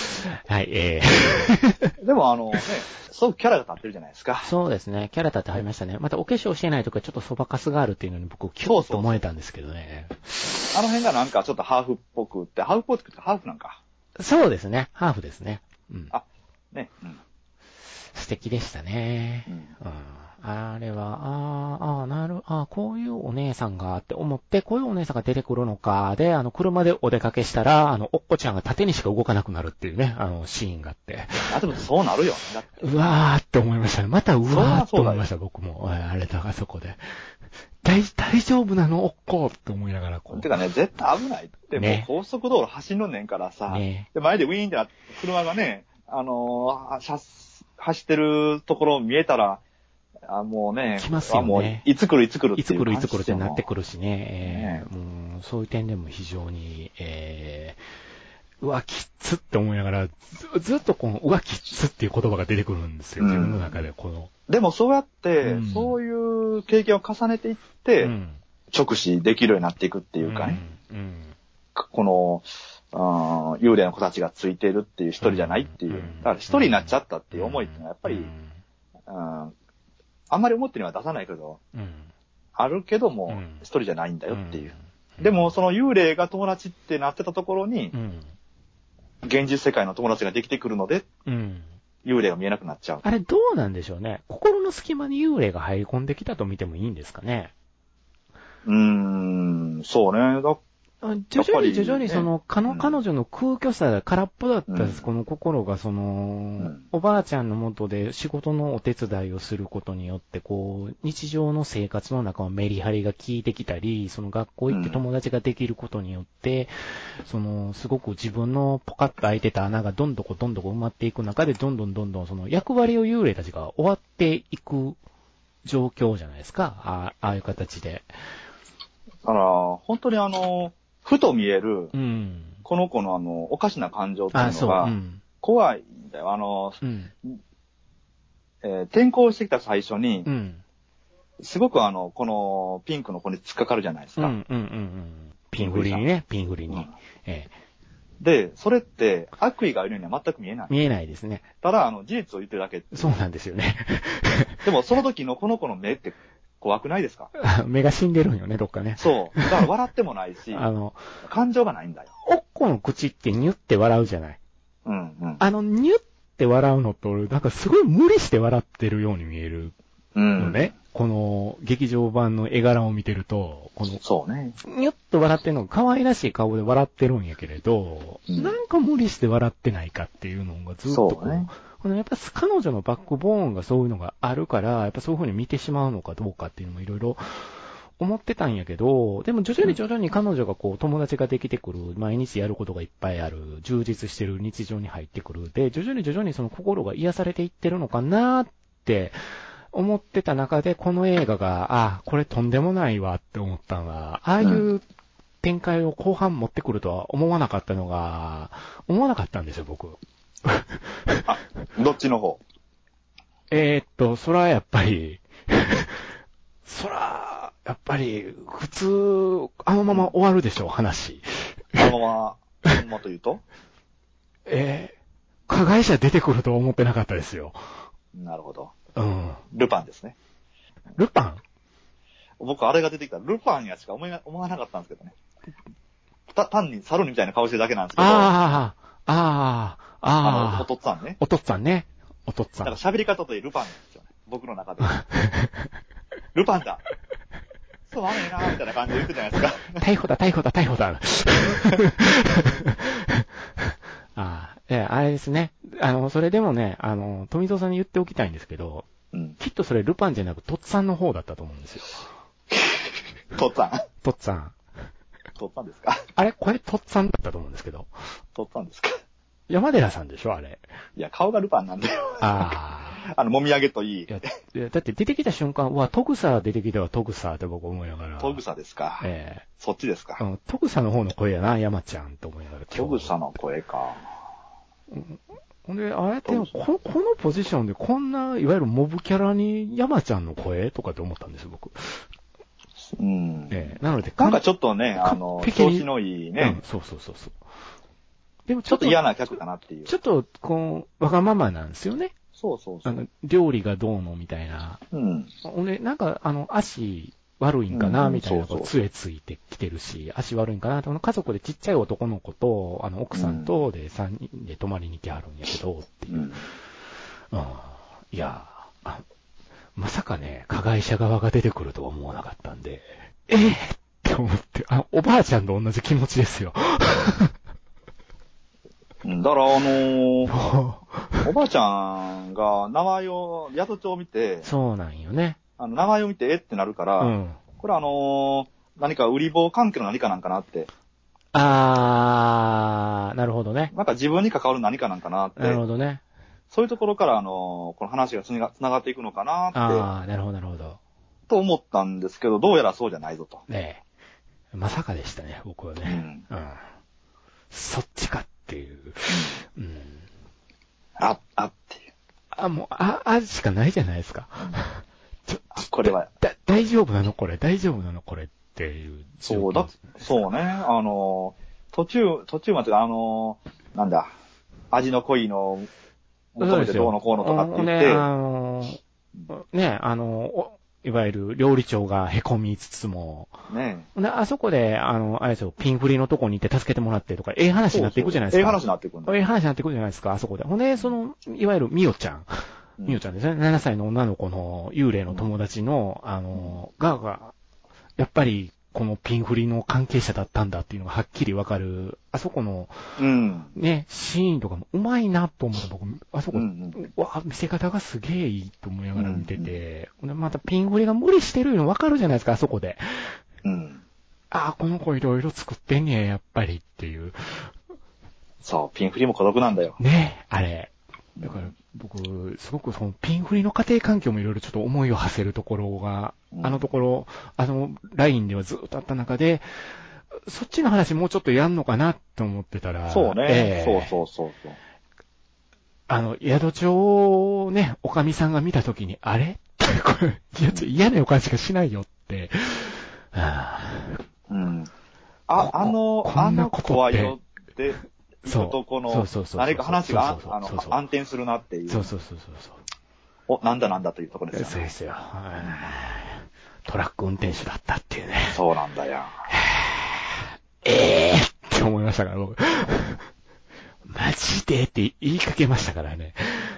はい、えー、でもあのね、すごくキャラが立ってるじゃないですか。 そうですね。キャラ立ってはりましたね。またお化粧してないとかちょっとそばかすがあるっていうのに僕、キュッと思えたんですけどね。 そうそうそうあの辺がなんかちょっとハーフっぽくって、ハーフっぽくってハーフなんか。 そうですね。ハーフですね。うん。 あ、ね。うん、 素敵でしたね。うん。うん、あれは、ああ、ああ、なる、ああ、こういうお姉さんがって思って、こういうお姉さんが出てくるのか。で、あの、車でお出かけしたら、あの、おっこちゃんが縦にしか動かなくなるっていうね、あの、シーンがあって。 あ、でもそうなるよ。だってうわーって思いましたね。またうわーって思いました、僕も。あれだ、あそこで。大、大丈夫なのおっこって思いながらこう。 てかね、絶対危ないって、ね、もう高速道路走んのねんからさ、ね、で前でウィーンってなって、車がね、あのー、走ってるところ見えたら、あもうね、 来ますよね。 もういつ来るいつ来るっていう。 いつ来るいつ来るってなってくるしね。えー、ねもうそういう点でも非常に、えー、うわ、きっつって思いながら、ず, ずっとこの、うわ、きっつっていう言葉が出てくるんですよ、自分の中で。この。 でもそうやって、うん、そういう経験を重ねていって、うん、直視できるようになっていくっていうかね。うんうん、この、幽霊の子たちがついてるっていう一人じゃないっていう。だから一人になっちゃったっていう思いっていうのはやっぱり、うん、あんまり表には出さないけど、うん、あるけども一人じゃないんだよっていう。うん、でもその幽霊が友達ってなってたところに、うん、現実世界の友達ができてくるので、うん幽霊が見えなくなっちゃう。 あれどうなんでしょうね。心の隙間に幽霊が入り込んできたと見てもいいんですかね。 うーん、そうね。だ徐々に徐々にその、彼女の空虚さで空っぽだったです、うん、この心がその、うん、おばあちゃんの元で仕事のお手伝いをすることによって、こう、日常の生活の中のメリハリが効いてきたり、その学校行って友達ができることによって、うん、その、すごく自分のポカッと開いてた穴がどんどこどんどこ埋まっていく中で、どんどんどんどんその役割を幽霊たちが終わっていく状況じゃないですか。ああ、ああいう形で。 だから、本当にあの、ふと見える、うん、この子のあの、おかしな感情っていうのが、怖いんだよ。あの、うんえー、転校してきた最初に、うん、すごくあの、このピンクの子に突っかかるじゃないですか。うんうんうんうん、 ピンフリにね、ピンフリに。うんえー、で、それって悪意があるようには全く見えない。 見えないですね。 ただ、あの、事実を言ってるだけ。 そうなんですよね。 でも、その時のこの子の目って怖くないですか？ 目が死んでるんよね、どっかね。 そう。だから笑ってもないし、あの、感情がないんだよ。 おっこの口ってニュって笑うじゃない。うんうん。あの、ニュって笑うのと、なんかすごい無理して笑ってるように見えるのね。うん、この劇場版の絵柄を見てると、この、 そうね。 ニュッと笑ってるのが可愛らしい顔で笑ってるんやけれど、うん、なんか無理して笑ってないかっていうのがずっとこう、そうね。このやっぱ彼女のバックボーンがそういうのがあるから、やっぱそういう風に見てしまうのかどうかっていうのもいろいろ思ってたんやけど、でも徐々に徐々に彼女がこう友達ができてくる、毎日やることがいっぱいある、充実してる日常に入ってくる。で、徐々に徐々にその心が癒されていってるのかなって思ってた中で、この映画が、あ、これとんでもないわって思ったのは、ああいう展開を後半持ってくるとは思わなかったのが、思わなかったんですよ、僕。 あ、どっちの方？ えーっと、そらやっぱり、そら、やっぱり、普通、あのまま終わるでしょ、話。 あのまま、あのままというとえー、加害者出てくると思ってなかったですよ。 なるほど。 うん。 ルパンですね。 ルパン？ 僕、あれが出てきたら、ルパンやしか思い思わなかったんですけどね。た、単に猿みたいな顔してるだけなんですけど。 ああ、ああ、ああ。 あの、おとっつぁんね。 おとっつぁんね。おとっつぁん。 だから喋り方といいルパンなんですよね。僕の中で。ルパンだ。そう、あねえな、みたいな感じで言ってたじゃないですか。 逮捕だ、逮捕だ、逮捕だ。ああ、え、あれですね。あの、それでもね、あの、富蔵さんに言っておきたいんですけど、うん、きっとそれルパンじゃなく、とっつぁんの方だったと思うんですよ。 とっつぁんとっつぁん。 とっつぁんですか？ あれこれとっつぁんだったと思うんですけど。 とっつぁんですか？ 山寺さんでしょあれ。 いや、顔がルパンなんだよ。 ああ。 あの、もみあげといい。いや、 いやだって出てきた瞬間、うわ、トグサ出てきたわ、トグサって僕思いながら。 トグサですか。ええー。そっちですか。 うん、トグサの方の声やな、山ちゃんと思いながら。 トグサの声か。 ほんで、あえてこ、このポジションでこんな、いわゆるモブキャラに山ちゃんの声とかって思ったんですよ、僕。 うん。 ええー、なので、 なんかちょっとね、あの、調子のいいね、 うん。そうそうそうそう。 でもちょっと嫌な客かなっていう。 ちょっと、こう、わがままなんですよね。 そうそうそう。 あの、料理がどうのみたいな。 うん。 俺、なんか、あの、足悪いんかな、みたいな、こう、杖ついてきてるし、足悪いんかな、と、家族でちっちゃい男の子と、あの、奥さんとでさんにんで泊まりに来はるんやけど、っていう。うん。うん、いや、まさかね、加害者側が出てくるとは思わなかったんで、えー、って思って、あ、おばあちゃんと同じ気持ちですよ。 だからあのー、おばあちゃんが名前を、宿帳を見て、 そうなんよね。 あの名前を見てえってなるから、うん、これあのー、何か売り棒関係の何かなんかなって。 あー、なるほどね。 なんか自分に関わる何かなんかなって。 なるほどね。 そういうところから、あのー、この話がつながっていくのかなって。 あー、なるほど、なるほど。 と思ったんですけど、どうやらそうじゃないぞと。 ねえ。まさかでしたね、僕はね。うん。うん、そっちかっていう。うん。 あ、あっていう。 あ、もう、あ、あしかないじゃないですか。 ちょ、これは。 だ、大丈夫なのこれ、大丈夫なのこれっていう。 そうだ、そうね。あの、途中、途中まであの、なんだ、味の濃いのを求めてどうのこうのとかって言って。 ね、あの、ね、あの、いわゆる料理長が凹みつつも、ねえ。あそこで、あの、あれですよ、ピンフリのとこに行って助けてもらってとか、ええ話になっていくじゃないですか。 ええ話になっていくんだ。 ええ話になっていくじゃないですか、あそこで。ほんで、その、いわゆるミオちゃん。ミオちゃんですね。ななさいの女の子の幽霊の友達の、あの、が、が、やっぱり、このピンフリの関係者だったんだっていうのがはっきりわかる、あそこの、うん、ね、シーンとかもうまいなと思って僕、あそこ、うんうん、わ、見せ方がすげえいいと思いながら見てて、うんうん、またピンフリが無理してるのわかるじゃないですか、あそこで。うん、ああ、この子いろいろ作ってんねや、やっぱりっていう。 そう、ピンフリも孤独なんだよ。 ね、あれ。だから僕、すごくそのピンフリの家庭環境もいろいろちょっと思いを馳せるところが、うん、あのところ、あのラインではずっとあった中で、そっちの話もうちょっとやんのかなと思ってたら、 そうね、えー、そうそうそうそう。 あの、宿帳をね、おかみさんが見たときに、あれこれ、嫌な予感しかしないよって。はあ、うん。あ、あの、あの子はよって、そうとこの、何か話が、あの、暗転するなっていう。 そうそうそうそうそう。 お、なんだなんだというところですよね。 そうですよ。トラック運転手だったっていうね。 そうなんだよ。 ええーって思いましたから、僕。マジでって言いかけましたからね。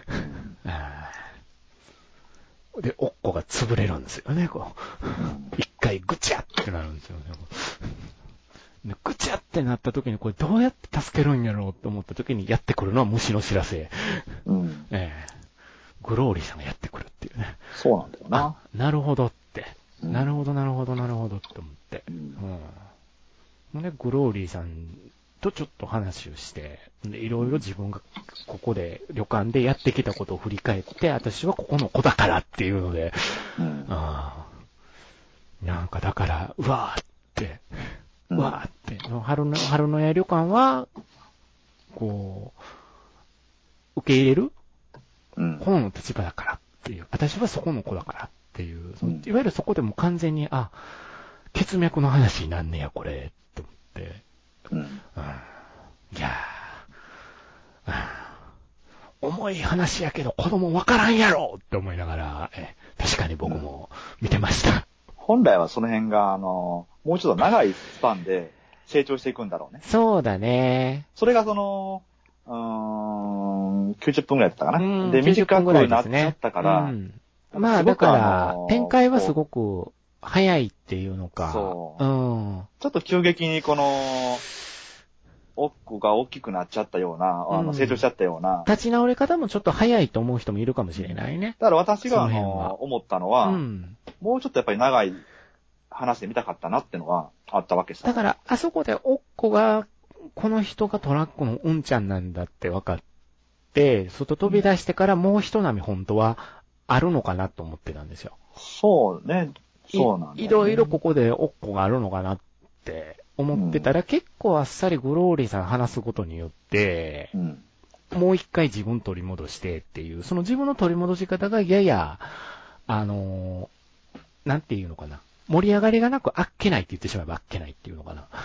で、おっこが潰れるんですよね、こう。一回ぐちゃってなるんですよね。でぐちゃってなった時にこれどうやって助けるんやろうって思った時にやってくるのは虫の知らせ。うん。ええー、グローリーさんがやってくるっていうね。 そうなんだよな。 なるほどって。うん、なるほど、なるほど、なるほどって思って。うん。うん、で、グローリーさんとちょっと話をして、いろいろ自分がここで旅館でやってきたことを振り返って、私はここの子だからっていうので、うん、あなんかだから、うわーって、うわーって、春の、春の屋旅館は、こう、受け入れる、うん、方の立場だからっていう、私はそこの子だからっていう、うん、いわゆるそこでも完全に、あ、血脈の話になんねや、これ、と思って、うんうん、いやー、うん、重い話やけど子供わからんやろって思いながら、え確かに僕も見てました。 本来はその辺が、あの、もうちょっと長いスパンで成長していくんだろうね。 そうだね。 それがその、うーん、きゅうじゅっぷんぐらいだったかな。うん、で、短くなっちゃったから、うん、 まあだから、展開はすごく早いっていうのか。そう。うん。 ちょっと急激にこの、おっこが大きくなっちゃったような、あの、成長しちゃったような、 うん。立ち直り方もちょっと早いと思う人もいるかもしれないね。 だから私があの、思ったのは、うん、もうちょっとやっぱり長い話で見たかったなってのはあったわけさ。 だから、あそこでおっこが、この人がトラックのうんちゃんなんだって分かって、外飛び出してからもう一波本当はあるのかなと思ってたんですよ。 そうね。そうなんだ、ね。 いろいろここでおっこがあるのかなって思ってたら、うん、結構あっさりグローリーさん話すことによって、うん、もう一回自分取り戻してっていう、その自分の取り戻し方がやや、あのー、なんていうのかな。盛り上がりがなくあっけないって言ってしまえばあっけないっていうのかな。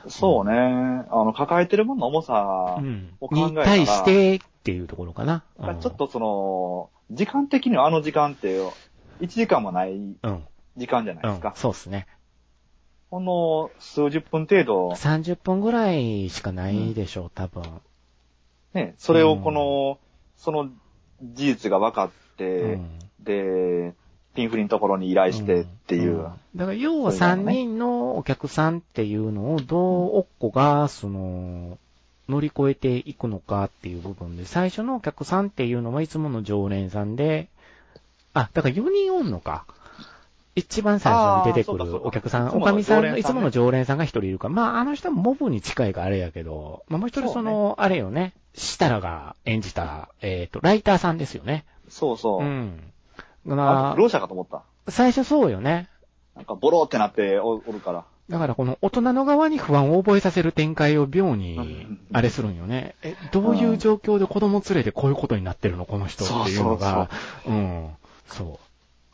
そうね。あの、抱えてるものの重さを考えたら、 に対してっていうところかな。 ちょっとその、時間的にはあの時間って、いちじかんもない時間じゃないですか。 うんうん、そうですね。 ほんの数十分程度。 さんじゅっぷんぐらいしかないでしょう、多分。 ね、それをこの、うん、その事実が分かって、うん、で、ピンフリのところに依頼してっていう。うんうん、 だから要はさんにんのお客さんっていうのをどうおっこが、その、乗り越えていくのかっていう部分で、最初のお客さんっていうのはいつもの常連さんで、あ、だからよにんおんのか。一番最初に出てくるお客さん、おかみさんのいつもの常連さんが一人いるから、まああの人はモブに近いからあれやけど、まあもう一人その、ね、あれよね、設楽が演じた、えっと、ライターさんですよね。 そうそう。 うん。 まあ、不老者かと思った。 最初そうよね。 なんかボローってなっておるから。 だからこの大人の側に不安を覚えさせる展開を妙に、あれするんよね。え、どういう状況で子供連れてこういうことになってるのこの人っていうのが、そうそうそう。うん。そう。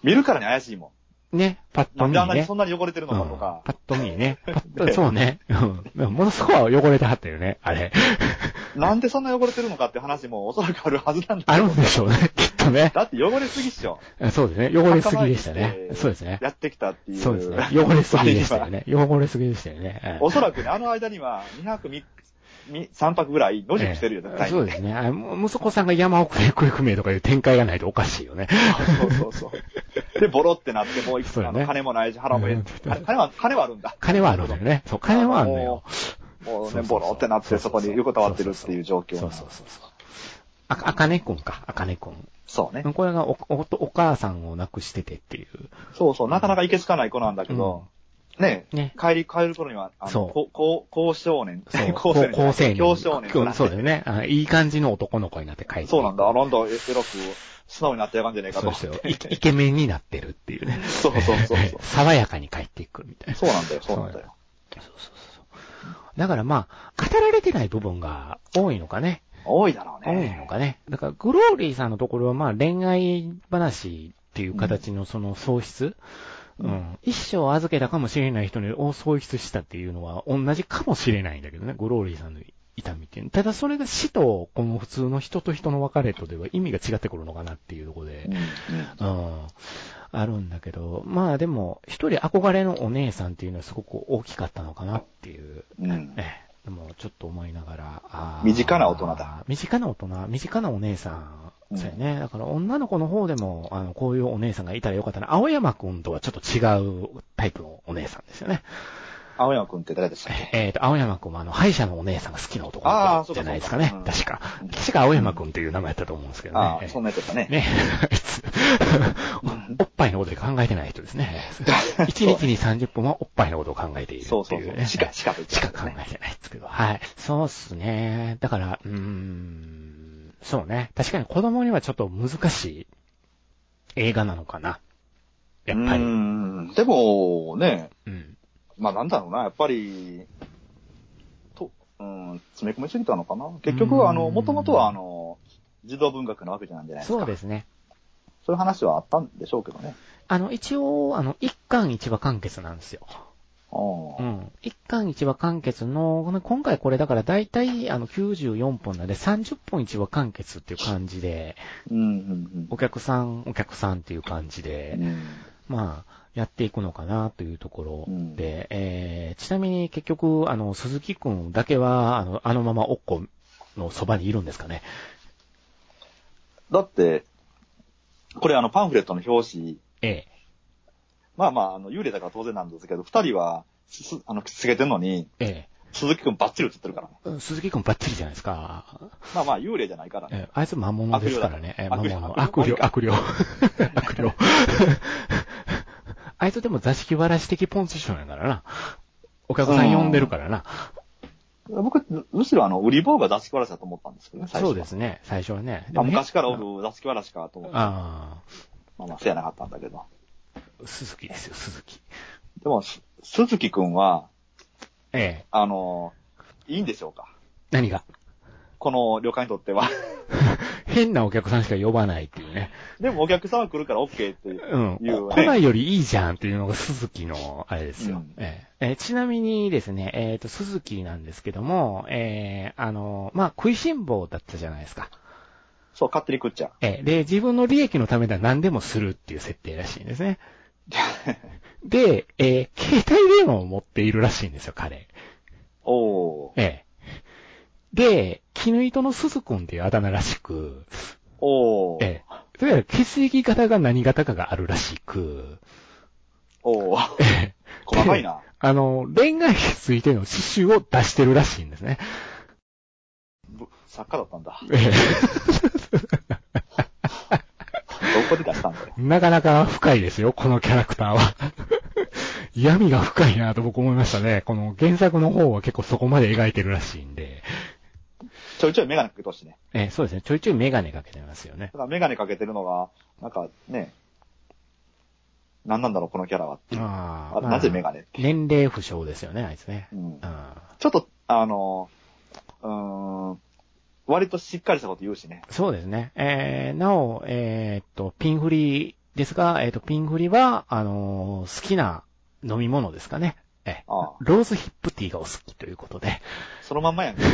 見るからに怪しいもん。ね、パッと見ね。 なんであんなにそんなに汚れてるのかとか。 うん、パッと見ね。パッと、そうね。うん。ものすごい汚れてはったよね、あれ。 なんでそんな汚れてるのかって話もおそらくあるはずなんだけど。 あるんでしょうね、きっとね。 だって汚れすぎっしょ。 そうですね、汚れすぎでしたね。そうですね。 やってきたっていう。 そうですね。汚れすぎでしたよね。汚れすぎでしたよね。 おそらくね、あの間にはにはくみっか、さんぱくぐらい野宿してるよ、 絶対に。そうですね。息子さんが山奥で行方不明とかいう展開がないとおかしいよね。 そうそうそう。で、ボロってなって、もういくつかの金もないし、腹もええ、うん。金は、金はあるんだ。 金はあるんだよね。そう、金はあるのよ。 もうね、ボロってなって、そこに横たわってるっていう状況。 そうそうそうそう。あ、あかねくんか、あかねくん。 そうね。 これがお、お、お母さんを亡くしててっていう。 そうそう、なかなかいけつかない子なんだけど、うん、ね, ね帰り、帰る頃には、あの、そう。高、高少年。 そう。高青年。高青年。 高少年。 そうだよねあ。いい感じの男の子になって帰って。 そうなんだ。あ、なんだ、エロく、素直になってやがんじゃねえかと。 そうですよ。イケメンになってるっていうね。 そうそうそうそう。 爽やかに帰っていくみたいな。 そうなんだよ、そうなんだよ。 そうそうそう。だからまあ、語られてない部分が多いのかね。 多いだろうね。 多いのかね。だから、グローリーさんのところはまあ、恋愛話っていう形のその喪失、うんうん、一生預けたかもしれない人にを喪失したっていうのは同じかもしれないんだけどね、グローリーさんの痛みっていう。ただそれが死と、この普通の人と人の別れとでは意味が違ってくるのかなっていうところで、うんうん、あるんだけど、まあでも、一人憧れのお姉さんっていうのはすごく大きかったのかなっていう、うんね、でもちょっと思いながら、あ身近な大人だ。 身近な大人、身近なお姉さん、そうやね。だから女の子の方でも、あの、こういうお姉さんがいたらよかったな。青山くんとはちょっと違うタイプのお姉さんですよね。 青山くんって誰でしたっけ？ えっと、青山くんはあの、歯医者のお姉さんが好きな男の子じゃないですかね。確か。確か青山くんっていう名前だったと思うんですけどね。 ああ、そんなやつだったね。 ね。おっぱいのことで考えてない人ですね。一日にさんじゅっぷんはおっぱいのことを考えているっていう、ね。 そうそうそう。しか、しか、 しか考えてないですけど。はい。そうっすね。だから、うーん。そうね。確かに子供にはちょっと難しい映画なのかな。やっぱり。うーん。でも、ね。うん。まあなんだろうな。やっぱり、と、うん、詰め込みすぎたのかな。結局、あの、もともとはあの、児童文学なわけじゃないじゃないですか。 そうですね。 そういう話はあったんでしょうけどね。 あの、一応、あの、一巻一話完結なんですよ。うん。一巻一話完結の、今回これだから大体あのきゅうじゅうよんぽんなんでさんじゅっぽん一話完結っていう感じで、うんうんうん、お客さん、お客さんっていう感じで、うん、まあ、やっていくのかなというところで、うん、えー、ちなみに結局、あの、鈴木くんだけは、あの、あのままおっこのそばにいるんですかね。 だって、これあのパンフレットの表紙、ええ。まあまあ、あの、幽霊だから当然なんですけど、二人は、す、あの、つけてんのに、ええ。鈴木くんバッチリ映ってるからね。鈴木くんバッチリじゃないですか。 まあまあ、幽霊じゃないからね。 ええ、あいつ魔物ですからね。魔物。悪霊、悪霊。悪霊。あいつでも座敷わらし的ポンジションやからな。お客さん呼んでるからな。 僕、むしろあの、売り棒が座敷わらしだと思ったんですけどね、 最初は。そうですね、最初はね。 あ、昔からおる座敷わらしかと思って。ああ。まあまあ、せやなかったんだけど。 鈴木ですよ、鈴木。 でも、鈴木くんは、 ええ。 あの、いいんでしょうか？ 何が？ この旅館にとっては。 変なお客さんしか呼ばないっていうね。 でもお客さんは来るから OK っていう、 うん。 ね。 来ないよりいいじゃんっていうのが鈴木の、あれですよ。 うんえーえーちなみにですね、えっと、鈴木なんですけども、えー、あの、まあ、食いしん坊だったじゃないですか。 そう、勝手に食っちゃう。 えーで、自分の利益のためなら何でもするっていう設定らしいんですね。で、えー、携帯電話を持っているらしいんですよ、彼。 おー。 えーで、絹糸の鈴くんっていうあだ名らしく、 おー。 ええ。それから血液型が何型かがあるらしく、 おー。 ええ。 細かいな。 あの、恋愛についての刺繍を出してるらしいんですね。 作家だったんだ。 ええ。 どこで出したんだよ。 なかなか深いですよ、このキャラクターは。闇が深いなと僕思いましたね。この原作の方は結構そこまで描いてるらしいんで。 ちょいちょいメガネかけてほしいね。 ええ、そうですね。ちょいちょいメガネかけてますよね。 だからメガネかけてるのが、なんかね、何なんだろう、このキャラはっていう。 ああ、 あなぜメガネって。 年齢不詳ですよね、あいつね。 うん。 うん、 ちょっと、あの、うーん、割としっかりしたこと言うしね。 そうですね。えー、なお、えーっと、ピンフリですが、えーっと、ピンフリは、あのー好きな飲み物ですかね。えああローズヒップティーがお好きということで。 そのまんまやんけ。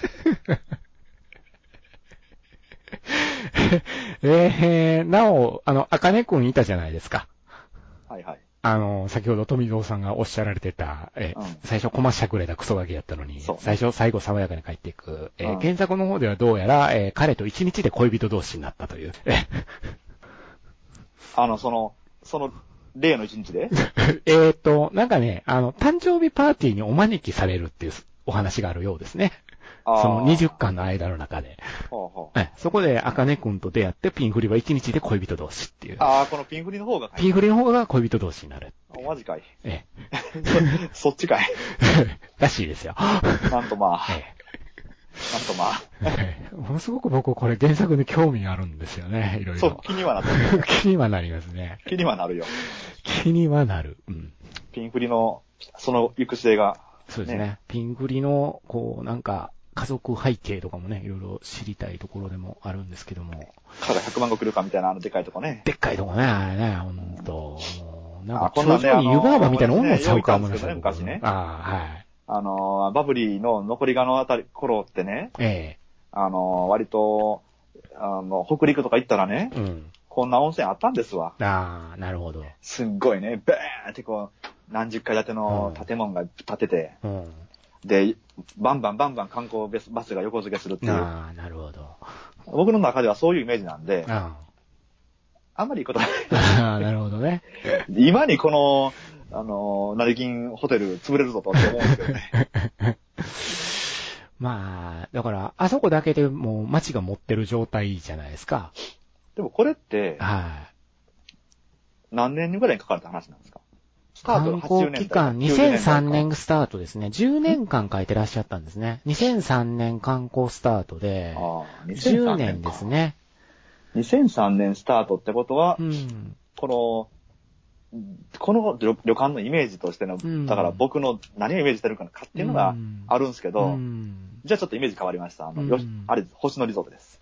えー、なお、あの、あかねくんいたじゃないですか。 はいはい。 あの、先ほど富蔵さんがおっしゃられてた、え、 うん最初こましゃくれたクソガキやったのに、 そう最初最後爽やかに帰っていく。えーうん原作の方ではどうやら、えー彼と一日で恋人同士になったという。えあの、その、その、例の一日でえーと、なんかね、あの、誕生日パーティーにお招きされるっていうお話があるようですね。 あーそのにじゅっかんの間の中で。 ほうほう。 えそこで、あかねくんと出会って、ピンフリはいちにちで恋人同士っていう。 ああ、このピンフリの方がピンフリの方が恋人同士になる。 あマジかい。 えそっちかい。 え。らしいですよ。 なんとまあ。 えなんとまあ。 ええものすごく僕これ原作に興味あるんですよね、いろいろ。 そう、気にはなる。 気にはなりますね。 気にはなるよ。 気にはなる。うん。 ピンフリの、その行く末が。 そうですね。 ねピンフリの、こう、なんか、家族背景とかもね、いろいろ知りたいところでもあるんですけども。 蚊がひゃくまん個来るかみたいなあのでかいとこね。 でっかいとこね、あれね、ほんと。もう、なんか、 あこんなんね頂上に湯河原みたいなもんもちゃうかあのもしれない。 ね昔ねああ、はい。 あのー、バブリーの残りがのあたり、頃ってね、 えあのー、割と、あの、北陸とか行ったらね、 えうん。 こんな温泉あったんですわ。 ああ、なるほど。 すっごいね、バーンってこう、何十階建ての建物が建てて、 うん。 で、バンバンバンバン観光バスが横付けするっていう。 ああ、なるほど。 僕の中ではそういうイメージなんで、 ああんまりいいことない。 あ、なるほどね。 今にこの、あの、成金ホテル潰れるぞとって思うんですけどね。 まあ、だから、あそこだけでもう街が持ってる状態じゃないですか。 でもこれって、 はい。 何年ぐらいにかかるって話なんですか？スタートが観はちじゅう光ねんだい。 期間、にせんさんねんスタートですね。じゅうねんかん書いてらっしゃったんですね。にせんさんねん観光スタートで、 ああ、 じゅう 2003 ねんですね。 にせんさんねんスタートってことは、 うん。 この、この旅旅館のイメージとしての、 うんだから僕の何をイメージしてるかっていうのがあるんですけど、 うんじゃあちょっとイメージ変わりました。あの、 うんよし、あれです、星野リゾートです。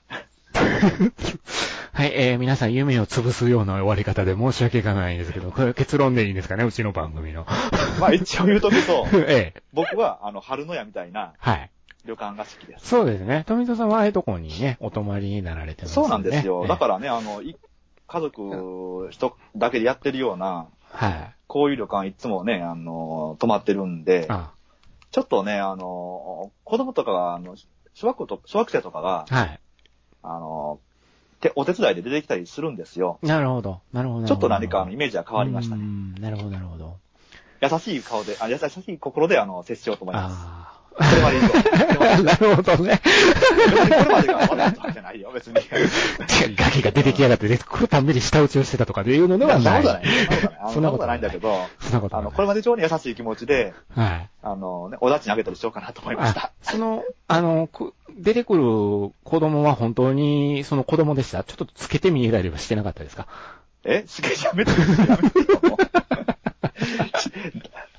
はい、えー、皆さん夢を潰すような終わり方で申し訳がないんですけど、これ結論でいいんですかね、うちの番組の。 まあ一応言うとくと、 ええ。 僕はあの、春の屋みたいなはい。 旅館が好きです。 そうですね。富田さんはああいうところにね、お泊まりになられてますよね。 そうなんですよ。だら。 からね、あの、い家族、人だけでやってるような、 はい。 こういう旅館いつもね、あの、泊まってるんで、 あちょっとね、あの、子供とかが、あの、小学校と、小学生とかが、 はい。 あの、てお手伝いで出てきたりするんですよ。 なるほど。なるほど。 ちょっと何かあのイメージは変わりましたね。 うん、なるほど、なるほど。 優しい顔で、あ優しい心であの、接しようと思います。 ああ。 これまで以上。 なるほどね。 別にこれまでが悪いわけじゃないよ、別に。 ガキが出てきやがって、出てくるたんびに舌打ちをしてたとかでいうのではない。 そんなことはない。そんなことはないんだけど、 そんなことはない。 あの、これまで以上に優しい気持ちで、 はい。 あの、ね、おだちにあげたりしようかなと思いました。 その、あの、出てくる子供は本当にその子供でした？ちょっとつけてみたりはしてなかったですか？ えすげえやめてやめてよ。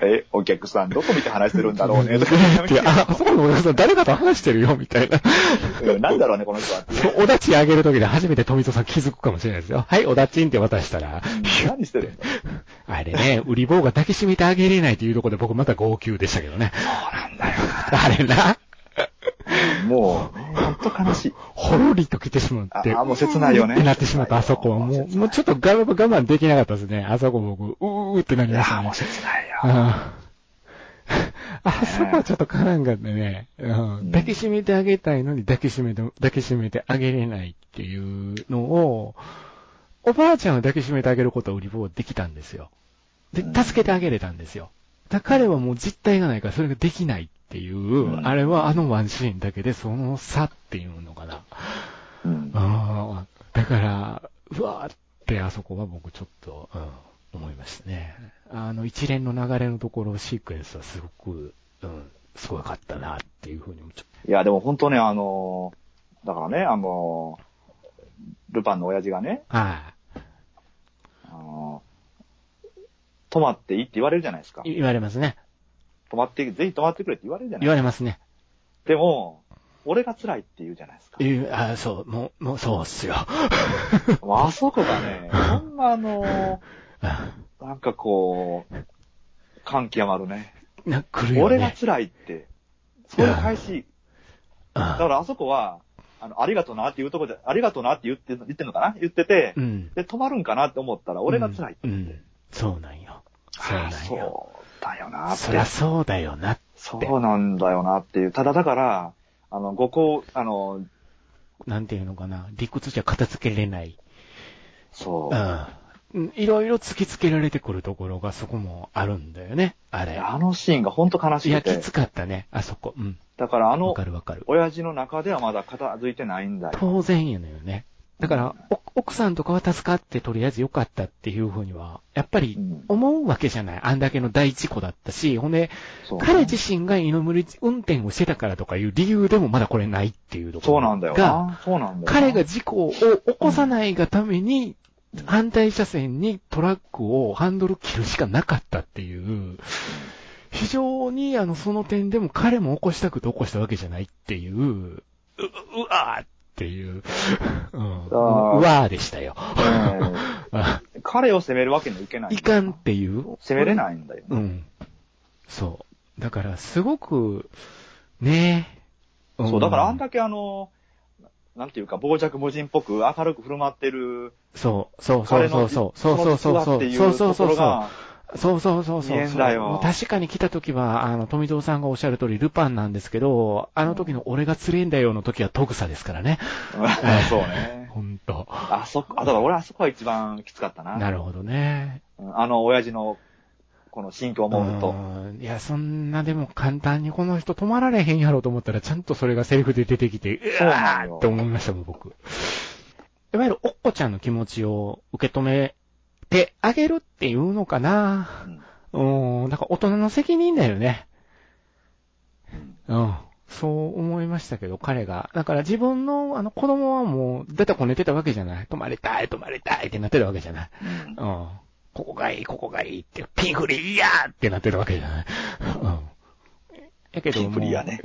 え、お客さんどこ見て話してるんだろうね。 あ、あそこのお客さん誰かと話してるよ、みたいな。 なんだろうね、この人は。 お立ち上げるときで初めて富戸さん気づくかもしれないですよ。はい、お立ちんって渡したら。 何してるんだあれね、売り棒が抱きしめてあげれないというところで僕また号泣でしたけどね。 そうなんだよな。あれな。 もう、ほんと悲しい。 ほろりと来てしまって。 ああ、もう切ないよね。 ってなってしまった、あそこは。もう、もうちょっと我慢我慢できなかったですね。あそこ僕、うーってなりましたね。 いや、もう切ないよ。 あそこはちょっと絡んがってね、うん、抱きしめてあげたいのに抱きしめて、抱きしめてあげれないっていうのを、おばあちゃんを抱きしめてあげることを売り棒できたんですよ。で、助けてあげれたんですよ。だから彼はもう実体がないからそれができないっていう、うん、あれはあのワンシーンだけでその差っていうのかな。うん、あだから、うわーってあそこは僕ちょっと、うん思いましたね。あの一連の流れのところシークエンスはすごく、うん、すごかったなっていうふうに思っちゃう。 いや、でも本当ね、あの、だからね、あの、ルパンの親父がね、 はい、 あの、泊まっていいって言われるじゃないですか。 言われますね。 泊まって、ぜひ泊まってくれって言われるじゃないですか。 言われますね。 でも、俺が辛いって言うじゃないですか。 言う、あ、そう、もう、もうそうっすよ。 あそこがね、ほんまあの、なんかこう、感極まるね。 な、来るよね。 俺が辛いって、それ返し。だからあそこは、あの、ありがとうなって言うとこで、ありがとうなって言って、言ってんのかな言ってて、うん、で、止まるんかなって思ったら、俺が辛いって、うんうん。 そうなんよ。そうなんよ。 そうだよなって。 そりゃそうだよなって。 そうなんだよなっていう。ただだから、あの、ごこう、あの、 なんていうのかな、理屈じゃ片付けれない。 そう。 うん。いろいろ突きつけられてくるところがそこもあるんだよね、あれ。 あのシーンがほんと悲しくて。 いや、きつかったね、あそこ。うん。 だからあの、 わかるわかる。 親父の中ではまだ片付いてないんだよ。 当然やのよね。だから、うん、奥さんとかは助かってとりあえず良かったっていうふうには、やっぱり思うわけじゃない。あんだけの大事故だったし、ほんで、ね、彼自身が居眠り運転をしてたからとかいう理由でもまだこれないっていうところが。 そうなんだよな。そうなんだよな。 彼が事故を起こさないがために、うん、反対車線にトラックをハンドル切るしかなかったっていう、非常にあの、その点でも彼も起こしたくて起こしたわけじゃないっていう、う、うわーっていう、うん、うわーでしたよ。 彼を責めるわけにはいけない。 いかんっていう。 責めれないんだよ、ね。 うん。そう。だから、すごく、ねえ、うん。そう、だからあんだけあの、なんていうか、傍若無人っぽく明るく振る舞ってる。 そう、そうそうそうそう。そうそうそうそう。そうそうそうそう。そうそうそうそう。そう確かに来た時は、あの、富蔵さんがおっしゃる通り、ルパンなんですけど、あの時の俺が釣れんだよの時はトグサですからね。 そうね。 ほんと。 あそこ、あ、だから俺あそこは一番きつかったな。 なるほどね。 あの、親父の、この心境を思うと。 いや、そんなでも簡単にこの人止まられへんやろうと思ったら、ちゃんとそれがセリフで出てきて、うわーって思いましたもん、僕。いわゆるおっこちゃんの気持ちを受け止めてあげるっていうのかな。うん。うん、だから大人の責任だよね。うん。そう思いましたけど、彼が。だから自分の、あの、子供はもう、出た子寝てたわけじゃない。泊まりたい、泊まりたいってなってたわけじゃない。うん。うん、ここがいい、ここがいいって、ピンフリーやーってなってるわけじゃない。うん。やけども。 ピンフリーやね。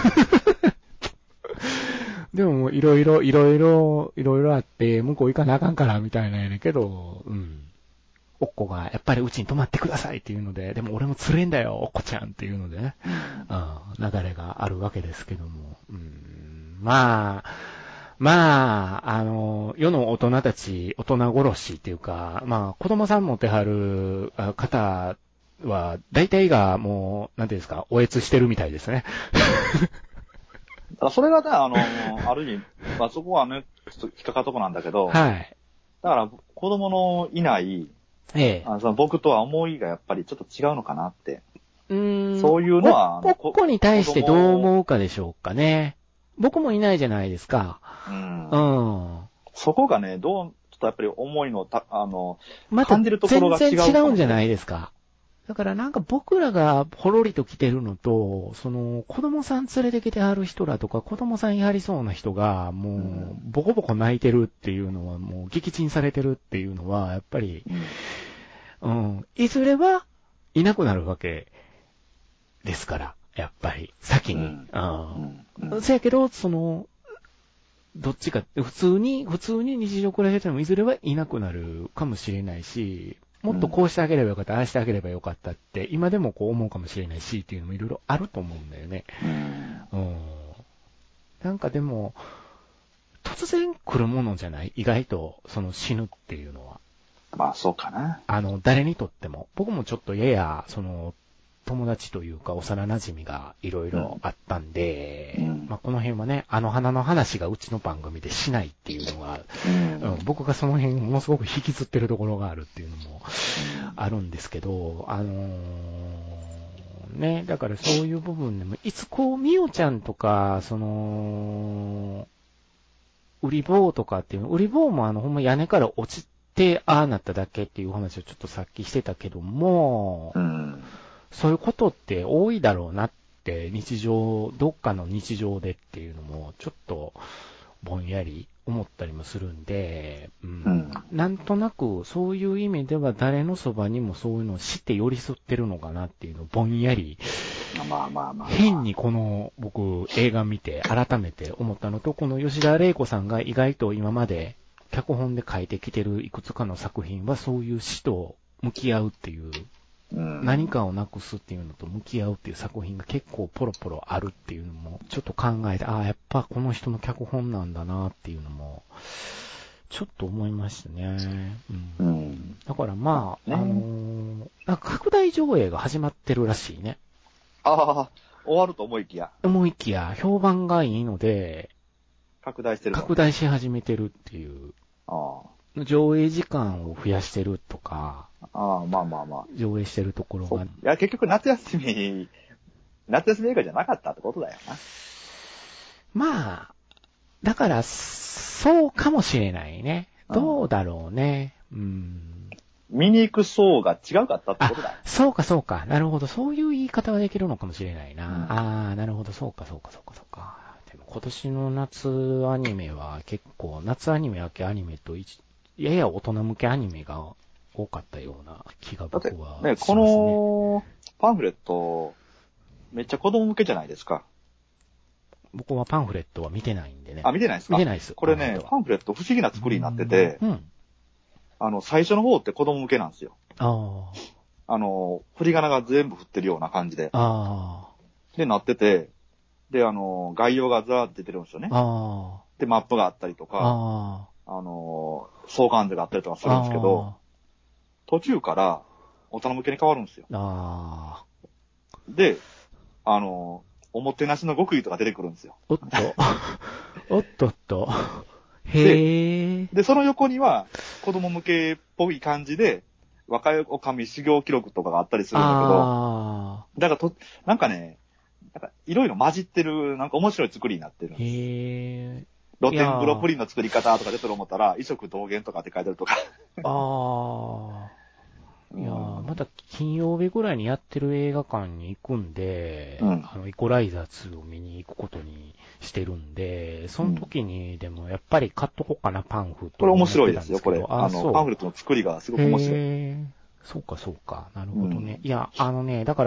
でももういろいろ、いろいろ、いろいろあって、向こう行かなあかんからみたいなんやねんけど、うん。おっこが、やっぱりうちに泊まってくださいっていうので、でも俺も釣れんだよ、おっこちゃんっていうのでね、うん、流れがあるわけですけども、うん、まあ、まあ、あの、世の大人たち、大人殺しっていうか、まあ、子供さん持ってはる方は、大体がもう、なんていうんですか、おえつしてるみたいですね。 それがね、あの、ある意味、まあ、そこはね、ちょっと引っかかるとこなんだけど、 はい。 だから、子供のいない、ええ、あのその僕とは思いがやっぱりちょっと違うのかなって。 うーん。 そういうのは、 おっこに対してどう思うかでしょうかね。僕もいないじゃないですか。 うん。 うん。 そこがね、どう、ちょっとやっぱり思いのた、あの、 ま、 感じるところが違う。 全然違うんじゃないですか。だからなんか僕らがほろりと来てるのと、その子供さん連れてきてある人らとか子供さんやりそうな人がもうボコボコ泣いてるっていうのはもう撃沈されてるっていうのはやっぱり、うん、いずれはいなくなるわけですから、やっぱり、先に。 うんあうんうん、 そやけど、その、どっちか、普通に、普通に日常暮らしてても、いずれはいなくなるかもしれないし、もっとこうしてあげればよかった、ああしてあげればよかったって、今でもこう思うかもしれないし、っていうのもいろいろあると思うんだよね。うん。なんかでも、突然来るものじゃない？意外と、その死ぬっていうのは。 まあ、そうかな。 あの、誰にとっても。僕もちょっとやや、その、友達というか幼馴染がいろいろあったんで、うん、まあこの辺はね、あの花の話がうちの番組でしないっていうのが、うんうん、僕がその辺ものすごく引きずってるところがあるっていうのもあるんですけど、あのー、ね、だからそういう部分でも、いつこう、みおちゃんとか、その、売り棒とかっていうの、売り棒もあの、ほんま屋根から落ちて、ああなっただけっていう話をちょっとさっきしてたけども、うんそういうことって多いだろうなって、日常、どっかの日常でっていうのも、ちょっと、ぼんやり思ったりもするんで、うんうん、なんとなく、そういう意味では誰のそばにもそういうのを知って寄り添ってるのかなっていうのをぼんやり、 まあまあまあ、 変にこの、僕、映画見て改めて思ったのと、この吉田玲子さんが意外と今まで脚本で書いてきてるいくつかの作品はそういう死と向き合うっていう、何かをなくすっていうのと向き合うっていう作品が結構ポロポロあるっていうのもちょっと考えて、ああ、やっぱこの人の脚本なんだなっていうのもちょっと思いましたね。うん。うん、だからまあ、ね、あのー、なんか拡大上映が始まってるらしいね。 ああ、終わると思いきや。 思いきや、評判がいいので、 拡大してる。 拡大し始めてるっていう。ああ。上映時間を増やしてるとか。 ああ、まあまあまあ。 上映してるところが。いや、結局夏休み、夏休み映画じゃなかったってことだよな。 まあ、だから、そうかもしれないね。どうだろうね。うん。 見に行く層が違うかったってことだよ。 そうかそうか。なるほど。そういう言い方はできるのかもしれないな。うん、ああ、なるほど。そうかそうかそうかそうか。でも今年の夏アニメは結構、夏アニメ、秋アニメと、やや大人向けアニメが多かったような気が僕はしますね。 ね、このパンフレット、めっちゃ子供向けじゃないですか。 僕はパンフレットは見てないんでね。 あ、見てないですか？ 見てないです。 これね、パンフレット不思議な作りになってて、うんうん、あの、最初の方って子供向けなんですよ。ああの、振り仮名が全部振ってるような感じで。あで、なってて、で、あの、概要がザーって出てるんですよね。あで、マップがあったりとか、ああの、相関図があったりとかするんですけど、途中から大人向けに変わるんですよ。あで、あの、おもてなしの極意とか出てくるんですよ。 おっと。おっとっと。へえ。で、その横には子供向けっぽい感じで、若いおかみ修行記録とかがあったりするんだけど、だからと、なんかね、なんかいろいろ混じってる、なんか面白い作りになってるんです。へ露天風呂プリンの作り方とか出てる思ったら、異色同源とかって書いてあるとか。ああ。いやー、また金曜日ぐらいにやってる映画館に行くんで、うん、あの、イコライザーツーを見に行くことにしてるんで、その時にでもやっぱり買っとこうかな、パンフと。 これ面白いですよ、これ。あの、パンフレットの作りがすごく面白い。へー、そうかそうか。なるほどね。うん、いや、あのね、だから、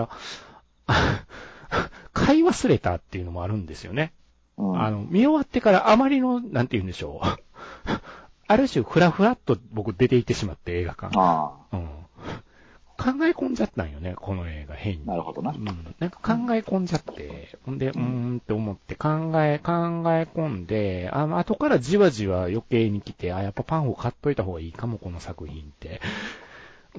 買い忘れたっていうのもあるんですよね。うん、あの、見終わってからあまりの、なんて言うんでしょう。ある種、ふらふらっと僕出て行ってしまって映画館。ああ。うん。考え込んじゃったんよね、この映画、変に。 なるほどな。 うん。なんか考え込んじゃって、ほ、うんで、うーんって思って考え、考え込んで、あの、後からじわじわ余計に来て、あ、やっぱパンを買っといた方がいいかも、この作品って、うん、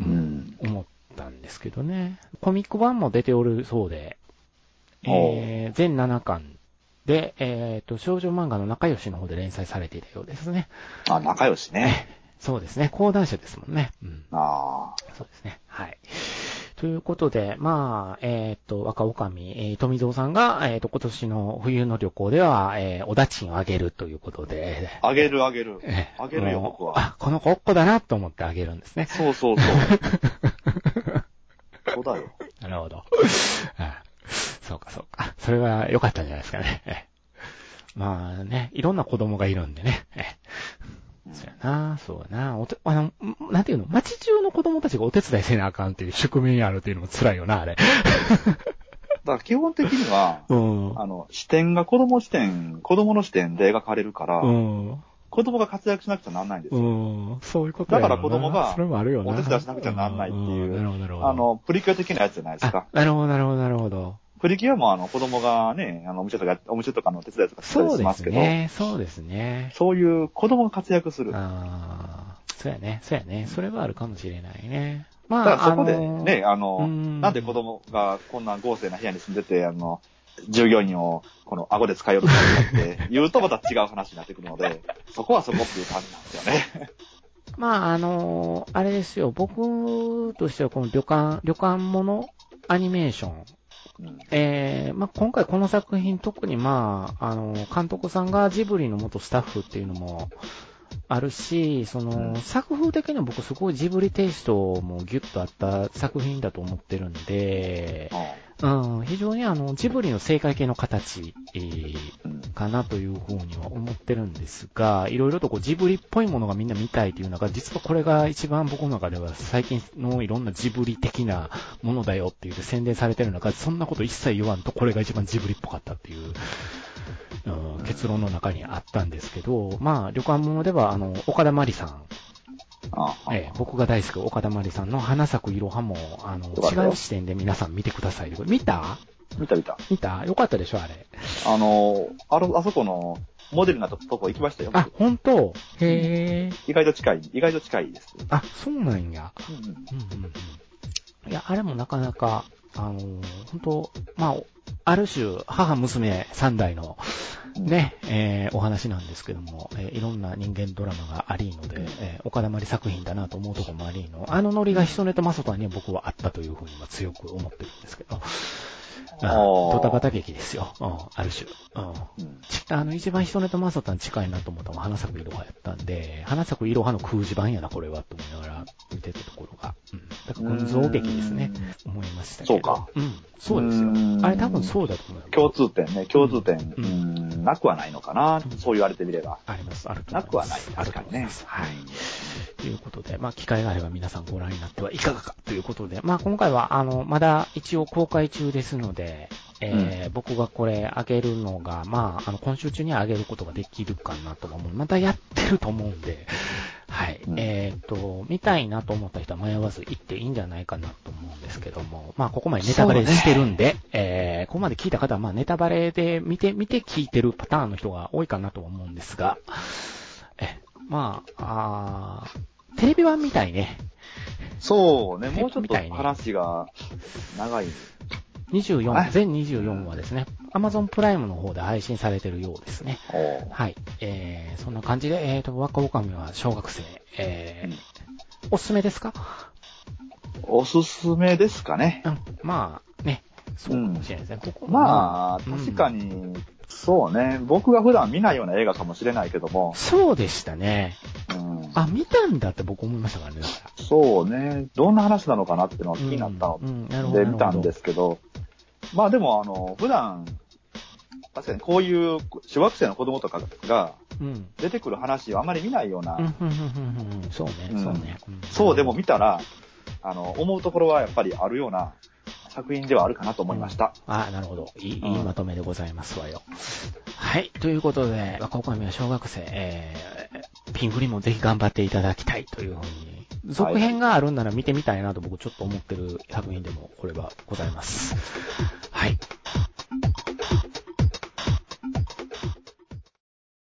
うん、思ったんですけどね。コミック版も出ておるそうで、えー、全ななかんで、えっと、少女漫画の仲良しの方で連載されていたようですね。 あ、仲良しね。 そうですね。講談社ですもんね。うん。ああ。そうですね。はい。ということで、まあ、えっ、ー、と、若女将、えー、富蔵さんが、えっ、ー、と、今年の冬の旅行では、えー、おだちんをあげるということで。 あげるあげる。あげるよ、僕は。 あ、この子おっこだなと思ってあげるんですね。 そうそうそう。そうだよ。 なるほど。あそうかそうか。それは良かったんじゃないですかね。まあね、いろんな子供がいるんでね。 そうやな、そうやな。おて、あの、なんていうの、街中の子供たちがお手伝いせなあかんっていう宿命にあるっていうのも辛いよな、あれ。 だから基本的には、うん、あの、視点が子供視点、子供の視点で描かれるから、うん、子供が活躍しなくちゃなんないんですよ。うん、 そういうことやだから子供が、 それもあるよな。 お手伝いしなくちゃなんないっていう、 うんうん、なるほど、なるほど。 あの、プリキュア的なやつじゃないですか。 なるほど、なるほど、なるほど。 プリキュアもあの子供がね、あのお店とか、お店とかの手伝いとかしたりしますけど。そうですね、 そうですね。 そういう子供が活躍する。 ああ、そうやね、そうやね。それはあるかもしれないね。まあ、 だからそこでね、あの、あのなんで子供がこんな豪勢な部屋に住んでて、あの、従業員をこの顎で使いよるかって言うとまた違う話になってくるので、そこはそこっていう感じなんですよね。 まあ、あの、あれですよ、僕としてはこの旅館、旅館ものアニメーション、うん、えー、まあ、今回この作品特にまあ、あの、監督さんがジブリの元スタッフっていうのもあるし、その、うん、作風的には僕すごいジブリテイストもギュッとあった作品だと思ってるんで、うん、非常にあの、ジブリの正解系の形、えー、かなというふうには思ってるんですが、いろいろとこうジブリっぽいものがみんな見たいという中、実はこれが一番僕の中では最近のいろんなジブリ的なものだよっていう宣伝されてる中で、そんなこと一切言わんとこれが一番ジブリっぽかったっていう、うん、結論の中にあったんですけど、まあ、旅館ものではあの、岡田真理さん、ああええ、僕が大好き岡田真理さんの花咲くいろはも、あの、違う視点で皆さん見てください。見た見た見た。 見たよかったでしょあれ。 あの、あの、あそこの、モデルなとこ行きましたよ。 あ、ほんとへえ、うん。 意外と近い、意外と近いです。 あ、そうなんや。うんうん。うんうんうん、いや、あれもなかなか、あの、ほんと、まあ、ある種、母娘三代の、ね、えー、お話なんですけども、えー、いろんな人間ドラマがありので、えー、岡田真理作品だなと思うところもありの、あのノリがヒソネとマソタには僕はあったというふうには強く思ってるんですけど、ドタバタ劇ですよ、うん、ある種。うん、あの、一番ヒソネとマソタに近いなと思ったのが花咲くいろはやったんで、花咲くいろはの空示版やな、これは、と思いながら見てたところが、うん。だから群像劇ですね、思いましたけど。 そうか。 うん、そうですよ。あれ多分そうだと思う。 共通点ね、共通点、うん、うんなくはないのかな、うん、そう言われてみれば。 あります、あると思います。なくはない。確かにね。 はい。ということで、まあ、機会があれば皆さんご覧になってはいかがかということで、まあ、今回は、あの、まだ一応公開中ですので、えーうん、僕がこれ上げるのが、まあ、あの、今週中には上げることができるかなと思う。またやってると思うんで、はい。うん、えっと、見たいなと思った人は迷わず行っていいんじゃないかなと思うんですけども、まあ、ここまでネタバレしてるんで、ねえー、ここまで聞いた方は、まあ、ネタバレで見て、見て聞いてるパターンの人が多いかなと思うんですが、え、まあ、あテレビ版みたいね。 そうね、もうちょっと話が長い。 にじゅうよん、全にじゅうよんわですね。Amazon プライムの方で配信されてるようですね。はい。えー、そんな感じで、えーと、若女将は小学生、えー、うん、おすすめですか？ おすすめですかね。 うん、まあ、ね、そうかもしれないですね。うん、ここまあ、確かに、うん、そうね、僕が普段見ないような映画かもしれないけども。 そうでしたね。うん、あ、見たんだって僕思いましたからね。 そうね、どんな話なのかなっていうのが気になったので見たんですけど、まあでもあの、普段、確かにこういう小学生の子供とかが出てくる話をあまり見ないような。 そうね、そうね。 そうでも見たら、あの、思うところはやっぱりあるような作品ではあるかなと思いました。 うん、あ、なるほど。いい、うん、いいまとめでございますわよ。はい。ということで、若女将は小学生、えー、ピンフリもぜひ頑張っていただきたいというふうに。続編があるんなら見てみたいなと僕ちょっと思ってる作品でもこれはございます。